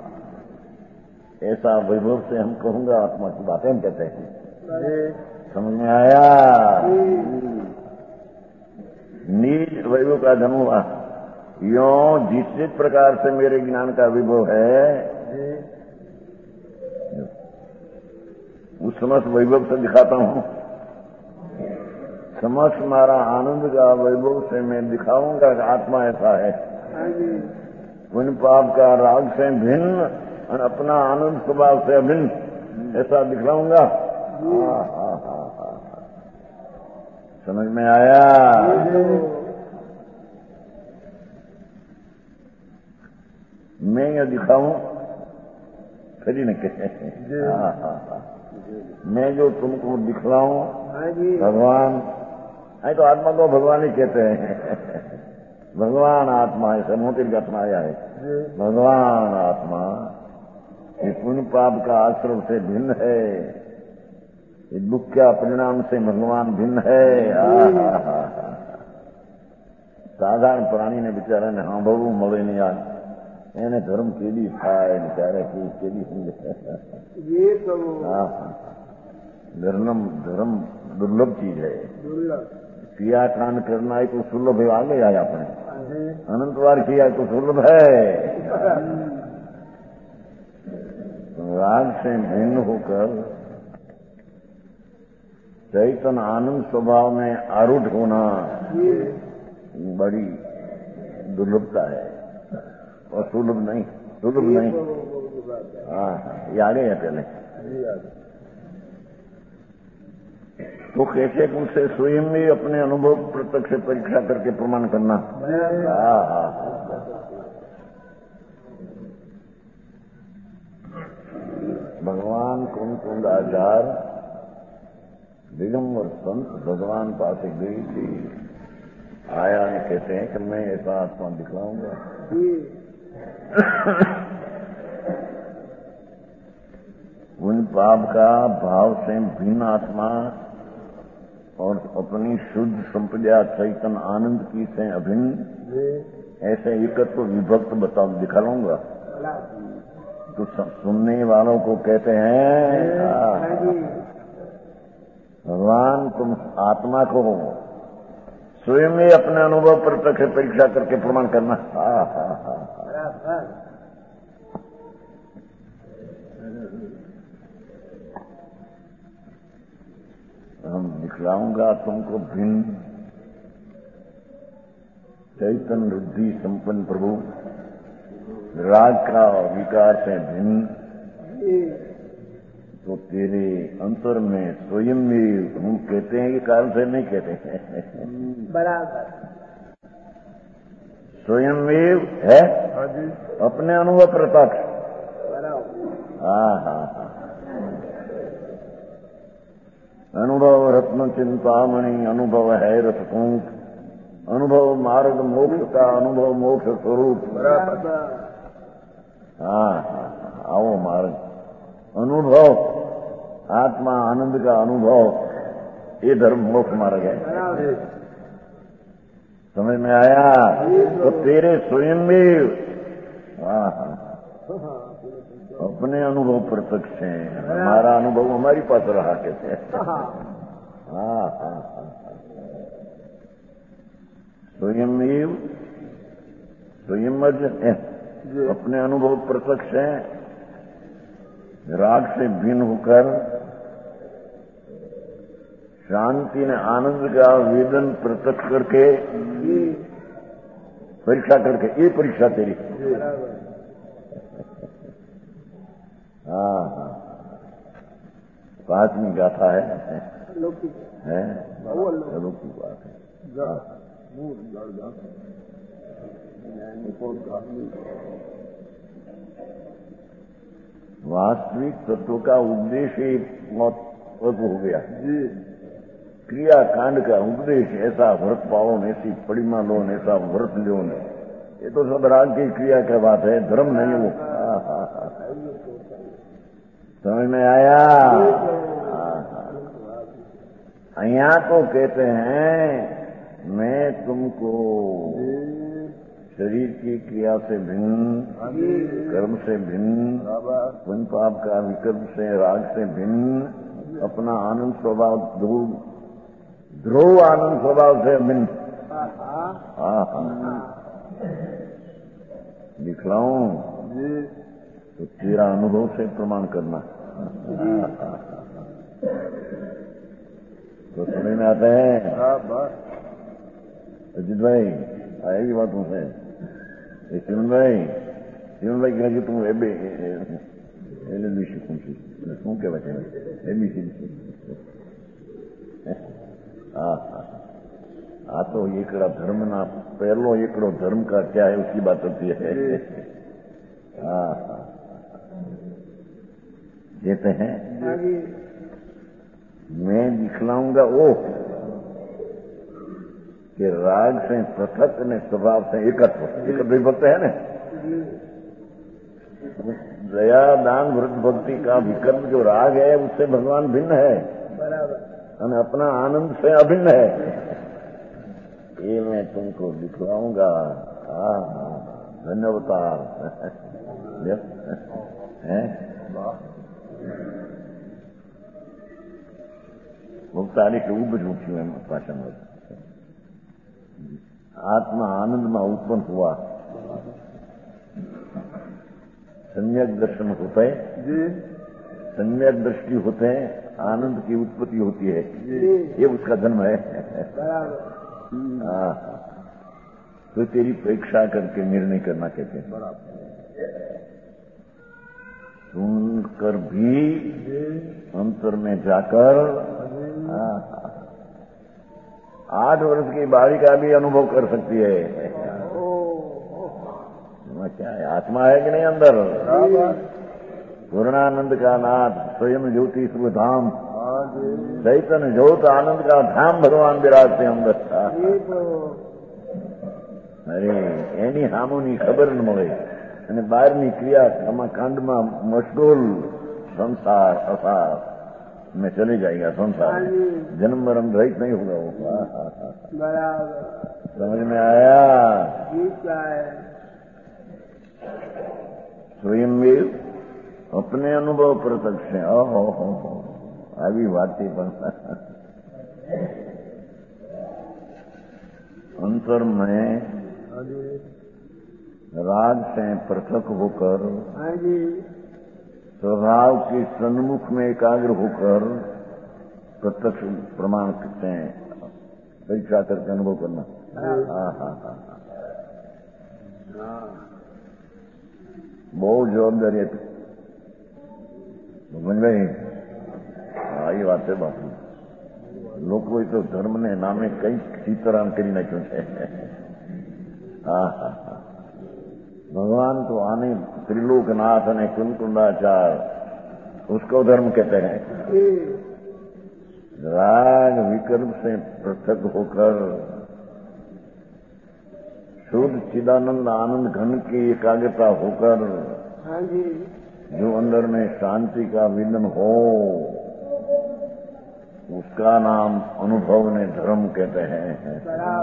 ऐसा वैभव से हम कहूंगा आत्मा की बातें हम कहते हैं। समझ में आया? नील वैभव का जन्म हुआ यो जिस जिस प्रकार से मेरे ज्ञान का विभव है उस समस्त वैभव से दिखाता हूं। समस्त हमारा आनंद का वैभव से मैं दिखाऊंगा कि आत्मा ऐसा है। पुण्य पाप का राग से भिन्न और अपना आनंद स्वभाव से अभिन्न ऐसा दिखलाऊंगा। समझ में आया? मैं यह दिखाऊं फिर ही न कहते। मैं जो तुमको दिखलाऊं भगवान, है तो आत्मा को भगवान ही कहते हैं। भगवान आत्मा है, समोतिर आत्मा आया है। भगवान आत्मा ये पुण्य पाप का आश्रम से भिन्न है, ये दुख का परिणाम से भगवान भिन्न है। साधारण प्राणी ने बेचारा ने हाँ बहु મળે नहीं यार એને ધર્મ કેદી થાય ત્યારે કેદી સમજે। धर्म धर्म दुर्लभ चीज है। क्रिया कांड करना है तो सुलभ है, आगे आया अपने अनंत बार किया तो सुलभ है। राग से भिन्न होकर चैतन्य आनंद स्वभाव में आरूढ़ होना बड़ी दुर्लभता है और सुलभ नहीं, सुलभ नहीं। हाँ, ये आगे है पहले। तो कैसे उनसे स्वयं ही अपने अनुभव प्रत्यक्ष से परीक्षा करके प्रमाण करना। हाँ हाँ, भगवान कुंद कुंद आचार दिगंबर संत भगवान पास गई थी, आया ने कहते हैं कि मैं ऐसा आत्मा दिखलाऊंगा। उन पाप का भाव से भिन्न आत्मा और अपनी शुद्ध संप्रदाय चैतन्य आनंद की से अभिन्न ऐसे एकत्व विभक्त बताओ दिखा लूंगा। तो सुनने वालों को कहते हैं भगवान तुम आत्मा को स्वयं ही अपने अनुभव प्रत्यक्ष परीक्षा करके प्रमाण करना। हा हा हा, हम दिखलाऊंगा तुमको भिन्न चैतन्य रुद्धि संपन्न प्रभु, राग का विकार से भिन्न, तो तेरे अंतर में स्वयं में हम कहते हैं कि कारण से नहीं कहते हैं, बराबर स्वयं में है अपने अनुभव प्रत्यक्ष। हाँ हाँ हाँ, अनुभव रत्न चिंतामणि, अनुभव है रसकुंठ, अनुभव मार्ग मोक्ष का, अनुभव मोक्ष स्वरूप। हाँ हाँ, आओ मार्ग अनुभव आत्मा आनंद का अनुभव, ये धर्म मोक्ष मार्ग है। समझ में आया? तो तेरे स्वयं में हाँ हाँ अपने अनुभव प्रत्यक्ष है, हमारा अनुभव हमारी पास रहा कहते हैं। हाँ हाँ, स्वयं स्वयं अपने अनुभव प्रत्यक्ष है, राग से भिन्न होकर शांति ने आनंद का वेदन प्रत्यक्ष करके परीक्षा करके, ये परीक्षा तेरी। हाँ हाँ, पांचवी गाथा है, है अलौकिक बात है। वास्तविक तत्व का उपदेश ही बहुत हो गया। क्रिया कांड का उपदेश ऐसा व्रत पाओ, ऐसी परिमा लो, ऐसा व्रत लो, ये तो सब राग की क्रिया का बात है, धर्म नहीं वो। समझ में आया? यहाँ तो कहते हैं मैं तुमको शरीर की क्रिया से भिन्न, कर्म से भिन्न, पुण्य पाप का विकल्प से, राग से भिन्न, अपना आनंद स्वभाव ध्रुव ध्रुव आनंद स्वभाव से भिन्न। हाँ हाँ, दिखलाऊं तो तेरा अनुभव से प्रमाण करना। तो समझ में आता है अजित भाई? आएगी बात तुमसे? शिवन भाई, शिवन भाई कहेंगे तुम एबे एल बी शिकूं छी, શું કહેવાય છે? એબીસી। हाँ हाँ, आ तो एकड़ा धर्म ना पहलो एकड़ो धर्म का क्या है उसकी बात होती है। हाँ हाँ, कहते हैं मैं दिखलाऊंगा वो कि राग से पृथक ने स्वभाव से एकत्व एकत्व विभक्त है ना। दया दान वृद्ध भक्ति का विकल्प जो राग है उससे भगवान भिन्न है, और अपना आनंद से अभिन्न है। ये मैं तुमको दिखलाऊंगा। हाँ हाँ, धन्यवाद है। वो तारीख ऊब झूठी है भाषण में। आत्मा आनंद में उत्पन्न हुआ, सम्यक दर्शन होता है सम्यक दृष्टि होते हैं, आनंद की उत्पत्ति होती है, ये उसका जन्म है। हाँ, तो तेरी परीक्षा करके निर्णय करना कहते हैं। सुनकर भी अंतर में जाकर आठ वर्ष की बालिका भी अनुभव कर सकती है। क्या है, आत्मा है कि नहीं अंदर? पूर्णानंद का नाथ स्वयं ज्योति स्वधाम चैतन्य ज्योत आनंद का धाम भगवान विराजते अंदर था। अरे एनी हामोनी खबर न મળે અને બહારની ક્રિયા કાંડમાં મશગુલ संसार असार में चले जाएगा। संसार जन्म मरण रहित नहीं होगा वो। समझ में आया? स्वयं में अपने अनुभव प्रत्यक्ष है। ओहो हो हो આવી વાતી પણ अंतर में राग से पृथक होकर स्वभाव के सन्मुख में एकाग्र होकर प्रत्यक्ष प्रमाण करते हैं, परीक्षा करके अनुभव करना। हाँ हाँ हाँ बहुत जवाबदारी है। समझ में आई बात है बापू। लोग तो धर्म ने नामे कई सीताराम करी नाख्યું છે। हाँ हाँ हाँ भगवान तो आने त्रिलोकनाथ ने कुंकुंडाचार उसको धर्म कहते हैं। राग विकल्प से पृथक होकर शुद्ध चिदानंद आनंद घन की एकाग्रता होकर जो अंदर में शांति का विलन हो उसका नाम अनुभव ने धर्म कहते हैं।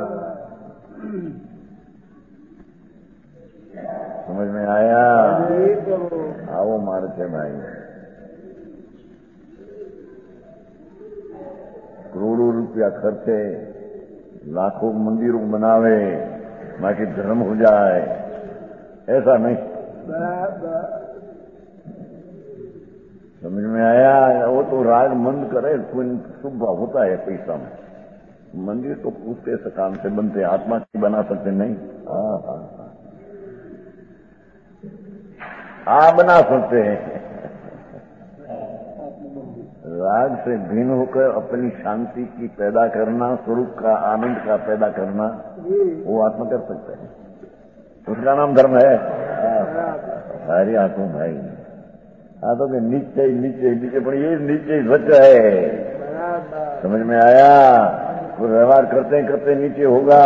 समझ में आया? आओ मारे थे भाई। करोड़ों रुपया खर्चे, लाखों मंदिरों बनावे, बाकी धर्म हो जाए, ऐसा नहीं। समझ में आया? वो तो राग मंद करे तो शुभ होता है पैसा में। मंदिर तो पूछते से काम से बनते, आत्मा की बना सकते नहीं। हाँ हाँ हाँ बना सकते हैं। राग से भिन्न होकर अपनी शांति की पैदा करना, स्वरूप का आनंद का पैदा करना, वो आत्मा कर सकते हैं। उसका नाम धर्म है। सारी आंखों भाई हाँ तो नीचे नीचे नीचे पर ये नीचे सच है। समझ में आया? वो व्यवहार करते करते नीचे होगा।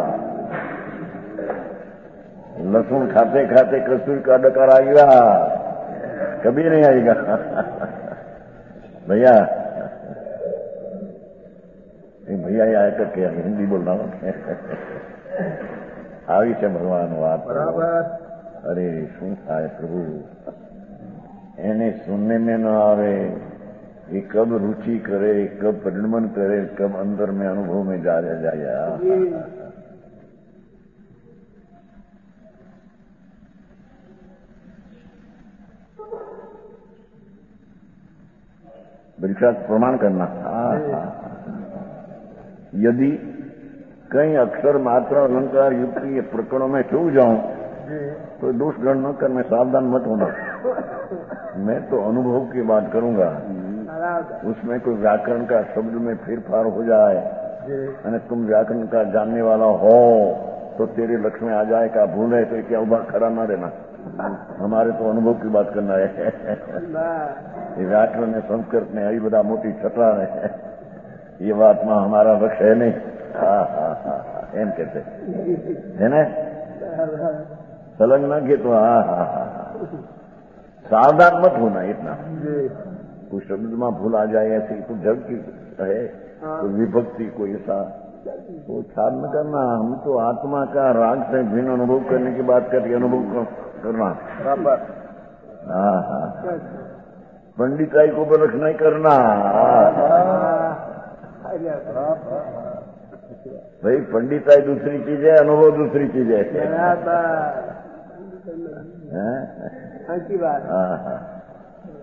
लहसुन खाते खाते कसूर का डकार आएगा, कभी नहीं आएगा। भैया भैया ये आया करके हिंदी बोल रहा हूँ। આવી છે ભગવાન વાત બરાબર। અરે શું થાય પ્રભુ, એને સુનने में न आवे, ये कब रुचि करे, कब परिणमन करे, कब अंदर में अनुभव में जा जाए। परीक्षा प्रमाण करना। यदि कई अक्षर मात्रा अलंकार युक्ति ये प्रकरणों में छू जाऊं तो दोष गण न कर, मैं सावधान मत होना। मैं तो अनुभव की बात करूंगा, उसमें कोई व्याकरण का शब्द में फेरफार हो जाए और तुम व्याकरण का जानने वाला हो तो तेरे लक्ष्य में आ जाएगा। भूल है तो क्या उभा खड़ा ना रहना। हमारे तो अनुभव की बात करना है। ये व्याकरण ने संस्कृत ने आई बड़ा मोटी छटा है, ये बात में हमारा लक्ष्य है नहीं। हाँ हाँ हाँ एम कहते है ना, संलग्न के तो हाँ हाँ हाँ सावधान मत होना इतना। कोई शब्द में भूल आ जाए ऐसी तो जग की है, कोई विभक्ति कोई ऐसा तो ख्याल न करना। हम तो आत्मा का राग से भिन्न अनुभव करने की बात करके अनुभव करना। हाँ हाँ पंडिताई को बलक्ष नहीं करना। भाई पंडिताई दूसरी चीज है, अनुभव दूसरी चीज है। अच्छी बात। हाँ हाँ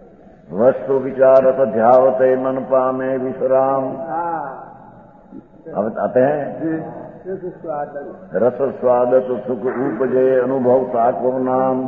वस्तु विचारत ध्यावते मन पामे विश्राम। अब आते हैं रस स्वादत सुख उपजे अनुभव ताको नाम।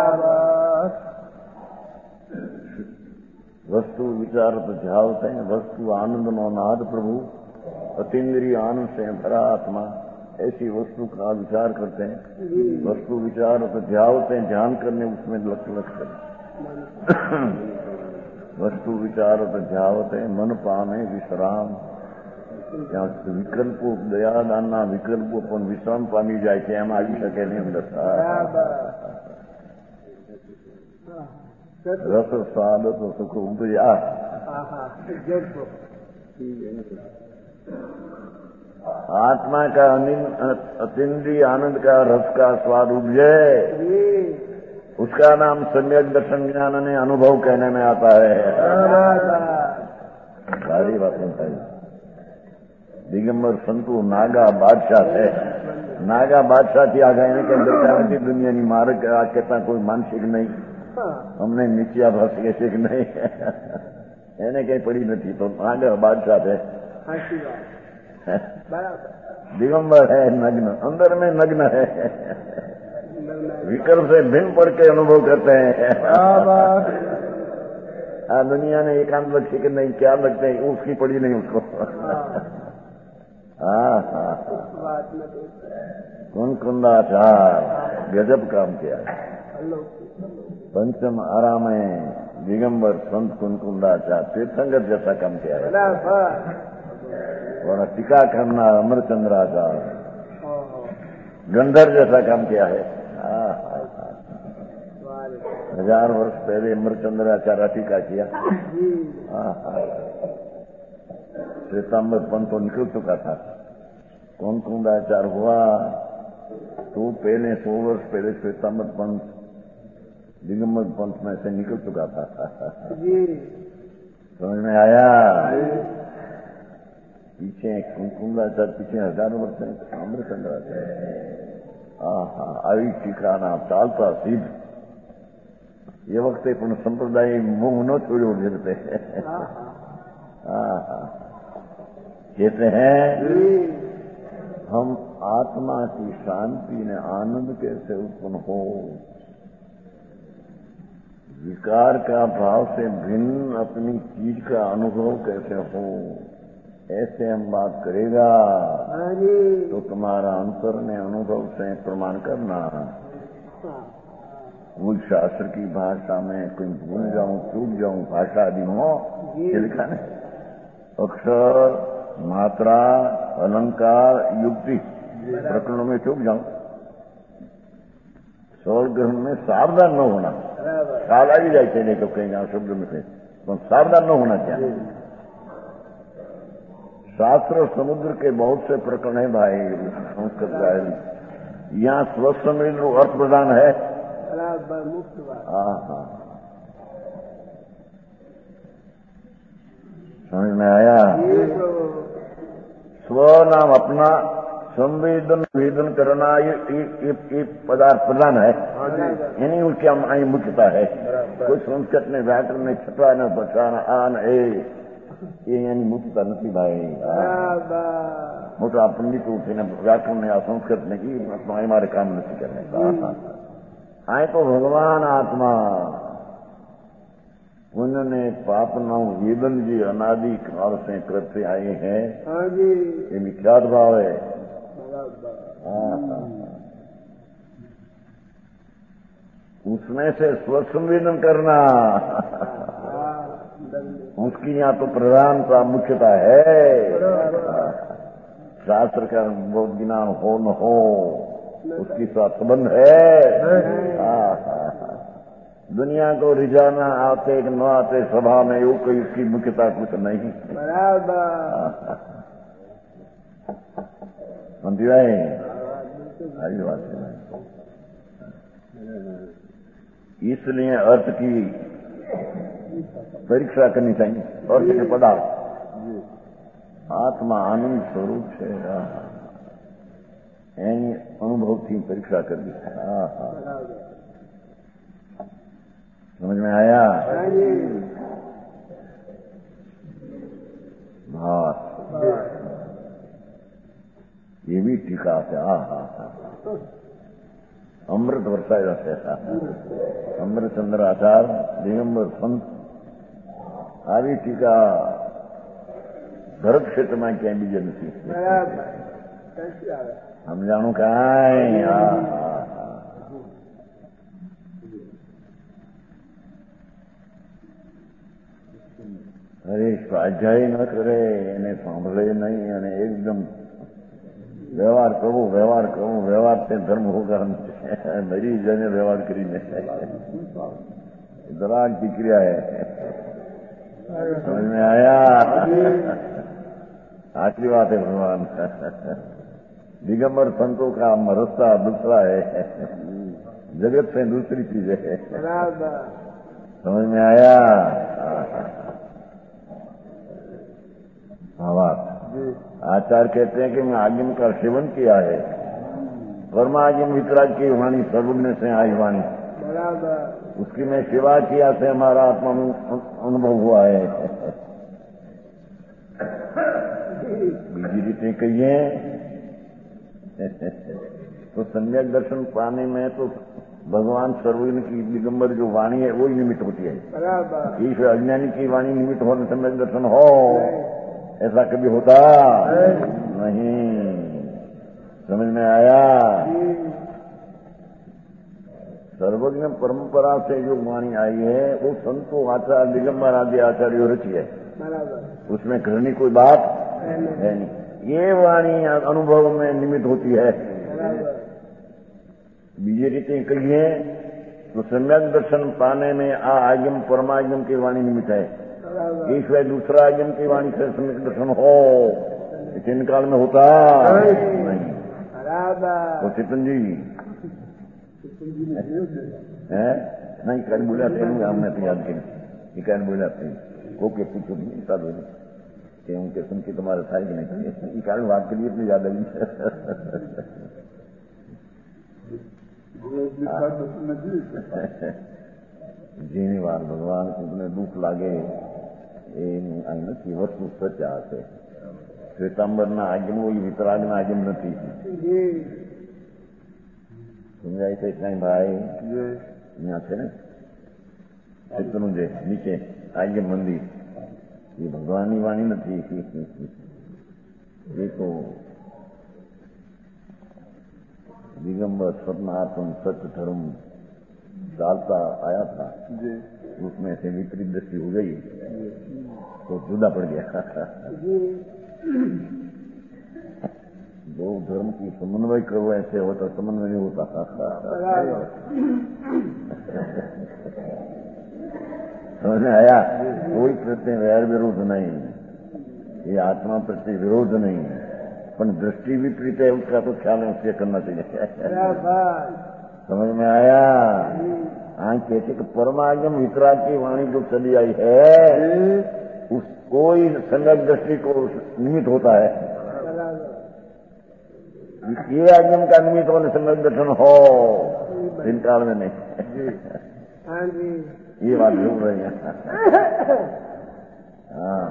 वस्तु विचारत ध्यावते हैं, वस्तु आनंद नो नाद प्रभु, अतीन्द्रिय आनंद से भरा आत्मा, ऐसी वस्तु का विचार करते हैं। वस्तु विचारत ध्यावते हैं, ध्यान करने उसमें लक्ष लक्ष करें। वस्तु विचारत ध्यावते मन पामे विश्राम। ત્યાં વિકલ્પો દયાદાનના વિકલ્પો પણ વિશ્રામ પામી જાય છે, એમ આવી શકે નહીં અંદર. રસ સ્વાદ તો સુખ ઉપજે। आत्मा का अतीन्द्रिय आनंद का रस का स्वाद उपजे, उसका नाम सम्यक दर्शन ज्ञान ने अनुभव कहने में आता है। सारी बातें सही। दिगंबर संतु नागा बादशाह है, नागा बादशाह थी आगे के अंदर दुनिया की मार्ग आ कहता कोई मानसिक नहीं, हमने नीचिया भाष कैसे कि नहीं એને કઈ પડી નથી, તો નાગા बादशाह थे। दिगंबर है नग्न, अंदर में नग्न है, विकल्प से भिन्न पड़ के अनुभव करते हैं। आ दुनिया ने एकांत लक्ष्य के नहीं क्या लगते हैं, उसकी पड़ी नहीं उसको। हाँ हाँ कुन कुंदाचार गजब काम किया। पंचम आरा में दिगंबर संत कुन कुंदाचार तीर्थंकर जैसा काम किया है। और टीका करना अमरचंद्राचार गंधर जैसा काम किया है। हजार वर्ष पहले अमरचंद्राचार्य टीका किया। श्वेतांबर पंथ तो निकल चुका था, कौन कुंदाचार हुआ तो पहले सौ वर्ष पहले श्वेतांबर पंथ दिगंबर पंथ में से निकल चुका था। समझ में आया? पीछे कुंकुंदाचार पीछे हजारों वर्ष अमरचंद्राचार्य। हाँ हाँ आई टीकाना चालता सिद्ध ये वक्त पण संप्रदाय मुंह न छोड़ो देते हैं। हाँ हाँ कहते हैं हम आत्मा की शांति ने आनंद कैसे उत्पन्न हो, विकार का भाव से भिन्न अपनी चीज का अनुभव कैसे हो, ऐसे हम बात करेगा तो तुम्हारा अंतर ने अनुभव से प्रमाण करना। कोई शास्त्र की भाषा में कोई भूल जाऊं चूक जाऊं भाषा आदि हो ये लिखा है, अक्षर मात्रा अलंकार युक्ति प्रकरणों में चूक जाऊं, सौर ग्रहण में सावधान न होना। ख्याल आ जाए चले तो कहीं यहाँ शब्द में से तो सावधान न होना चाहिए। शास्त्र समुद्र के बहुत से प्रकरण है भाई संस्कृत का, यहाँ स्वसमिल अर्थ प्रदान है। हाँ हाँ समझ में आया? स्व नाम अपना संवेदन वेदन करना ये, ये, ये पदार्थ प्रधान है, यानी उसकी हमारी मुख्यता है। कोई संस्कृत में व्याकरण में छपा न बचाना आन ए ये यानी मुख्यता नहीं भाई। मोटा पंडित उठे न व्याकरण में या संस्कृत में की हमारे काम नहीं करने का। आए तो भगवान आत्मा उन्होंने पाप नो वेदन जी अनादि काल से करते आए हैं, ये विख्यात भाव है। उसमें से स्वसंवेदन करना उसकी यहाँ तो प्रधानता मुख्यता है। शास्त्र का बहुत ज्ञान हो न हो उसकी साथ संबंध है। दुनिया को रिझाना आते कि न आते सभा में यो कोई उसकी मुख्यता कुछ नहीं। समझी भाई? सारी बात है। इसलिए अर्थ की परीक्षा करनी चाहिए। अर्थ के पदार्थ आत्मा आनंद स्वरूप है, एनी अनुभव की परीक्षा कर दी। समझ में आया? ये भी टीका से आ हा हा अमृत वर्षाया से अमृत चंद्र आचार्य दिगंबर संत આવી ટીકા ભરત ક્ષેત્રમાં ક્યાંય બીજે નથી સમજાણું કાંઈ અરે સ્વાધ્યાય ન કરે એને સાંભળે નહીં અને એકદમ વ્યવહાર કરવો વ્યવહાર કરવો વ્યવહાર તે ધર્મ હોગા મરી જઈને વ્યવહાર કરીને દરાગ की क्रिया है समझ में आया आखिरी बात है भगवान दिगंबर संतों का रास्ता दूसरा है जगत से दूसरी चीज है समझ में आया आचार्य कहते हैं कि मैं आगम का सेवन किया है वर्मागम वितराग की वाणी सर्वज्ञ से आई वाणी उसकी मैं सेवा किया से हमारा आत्मा अनुभव हुआ है बीजी रीते कहिए तो सम्यक दर्शन पाने में तो भगवान सर्वज्ञ की दिगंबर जो वाणी है वो ही निमित्त होती है ईश्वर अज्ञानी की वाणी निमित्त होने सम्यक दर्शन हो ऐसा कभी होता नहीं समझ में आया सर्वज्ञ परंपरा से जो वाणी आई है वो संतो आचार्य दिगंबर आदि आचार्यों रची है उसमें करनी कोई बात है नहीं ये वाणी अनुभव में निमित्त होती है बीजे रीते कहिए तो सम्यक दर्शन पाने में आ आगम परमागम की वाणी निमित्त है ईश्वर दूसरा आगम की वाणी से सम्यक दर्शन हो तीन काल में होता नहीं तो चितन जी है नहीं कल बोला थे हमने तो याद किया ये कल बोला थे को के पूछो नहीं साधु कि उनके सुन के तुम्हारा था कि नहीं ये कारण बात के लिए इतनी याद आई जीने वार भगवान को इतने दुख लागे की वस्तु सच आते श्वेतांबर ना आगम वो वितराग ना आगम नहीं સમજાય છે કઈ ભાઈ અહીંયા છે ને ચિત્રનું જે નીચે આગે મંદિર એ ભગવાનની વાણી નથી એ તો दिगंबर स्वप्नात्म सत्य धर्म डालता आया था उसमें से विपरीत दृष्टि हो गई तो जुदा पड़ गया दो धर्म की समन्वय करो ऐसे होता समन्वय नहीं होता समझ में आया कोई प्रति वैर विरोध नहीं ये आत्मा प्रति विरोध नहीं पर दृष्टि विपरीत है उसका तो ख्याल उससे करना चाहिए समझ में आया हाँ कहते कि परमागम वितराग की वाणी जो चली आई है उस कोई संगत दृष्टि को निमित्त होता है ये आगम का निमित्त होने संगत दर्शन हो दिन काल में नहीं ये बात जरूर रही है हाँ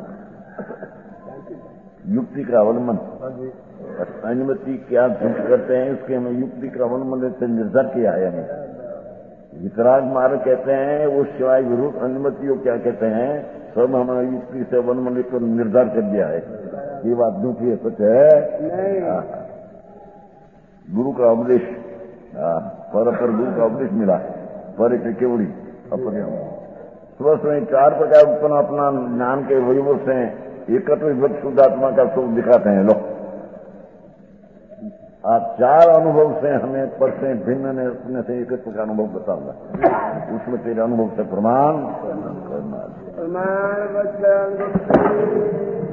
युक्ति का अवलंबन अनुमति क्या करते हैं उसके हमें युक्ति का अवलंबन से निर्धार किया है हमें वितराग मार्ग कहते हैं वो सिवाय विरुद्ध अनुमतियों क्या कहते हैं सब हमारा युक्ति से अवलंबन को निर्धार कर दिया है ये बात झूठी है सच है गुरु का उपदेश पर पर गुरु का उपदेश मिला पर एक केवड़ी अपने सुबह सुबह चार प्रकार उत्पन्न अपना ज्ञान के वैभव से एकत्व विभक्त शुद्धात्मा का सुख दिखाते हैं लोग आप चार अनुभव से हमें पर से भिन्न ने अपने से एकत्व का अनुभव बताऊंगा उसमें तेरे अनुभव से प्रमाण प्रमाण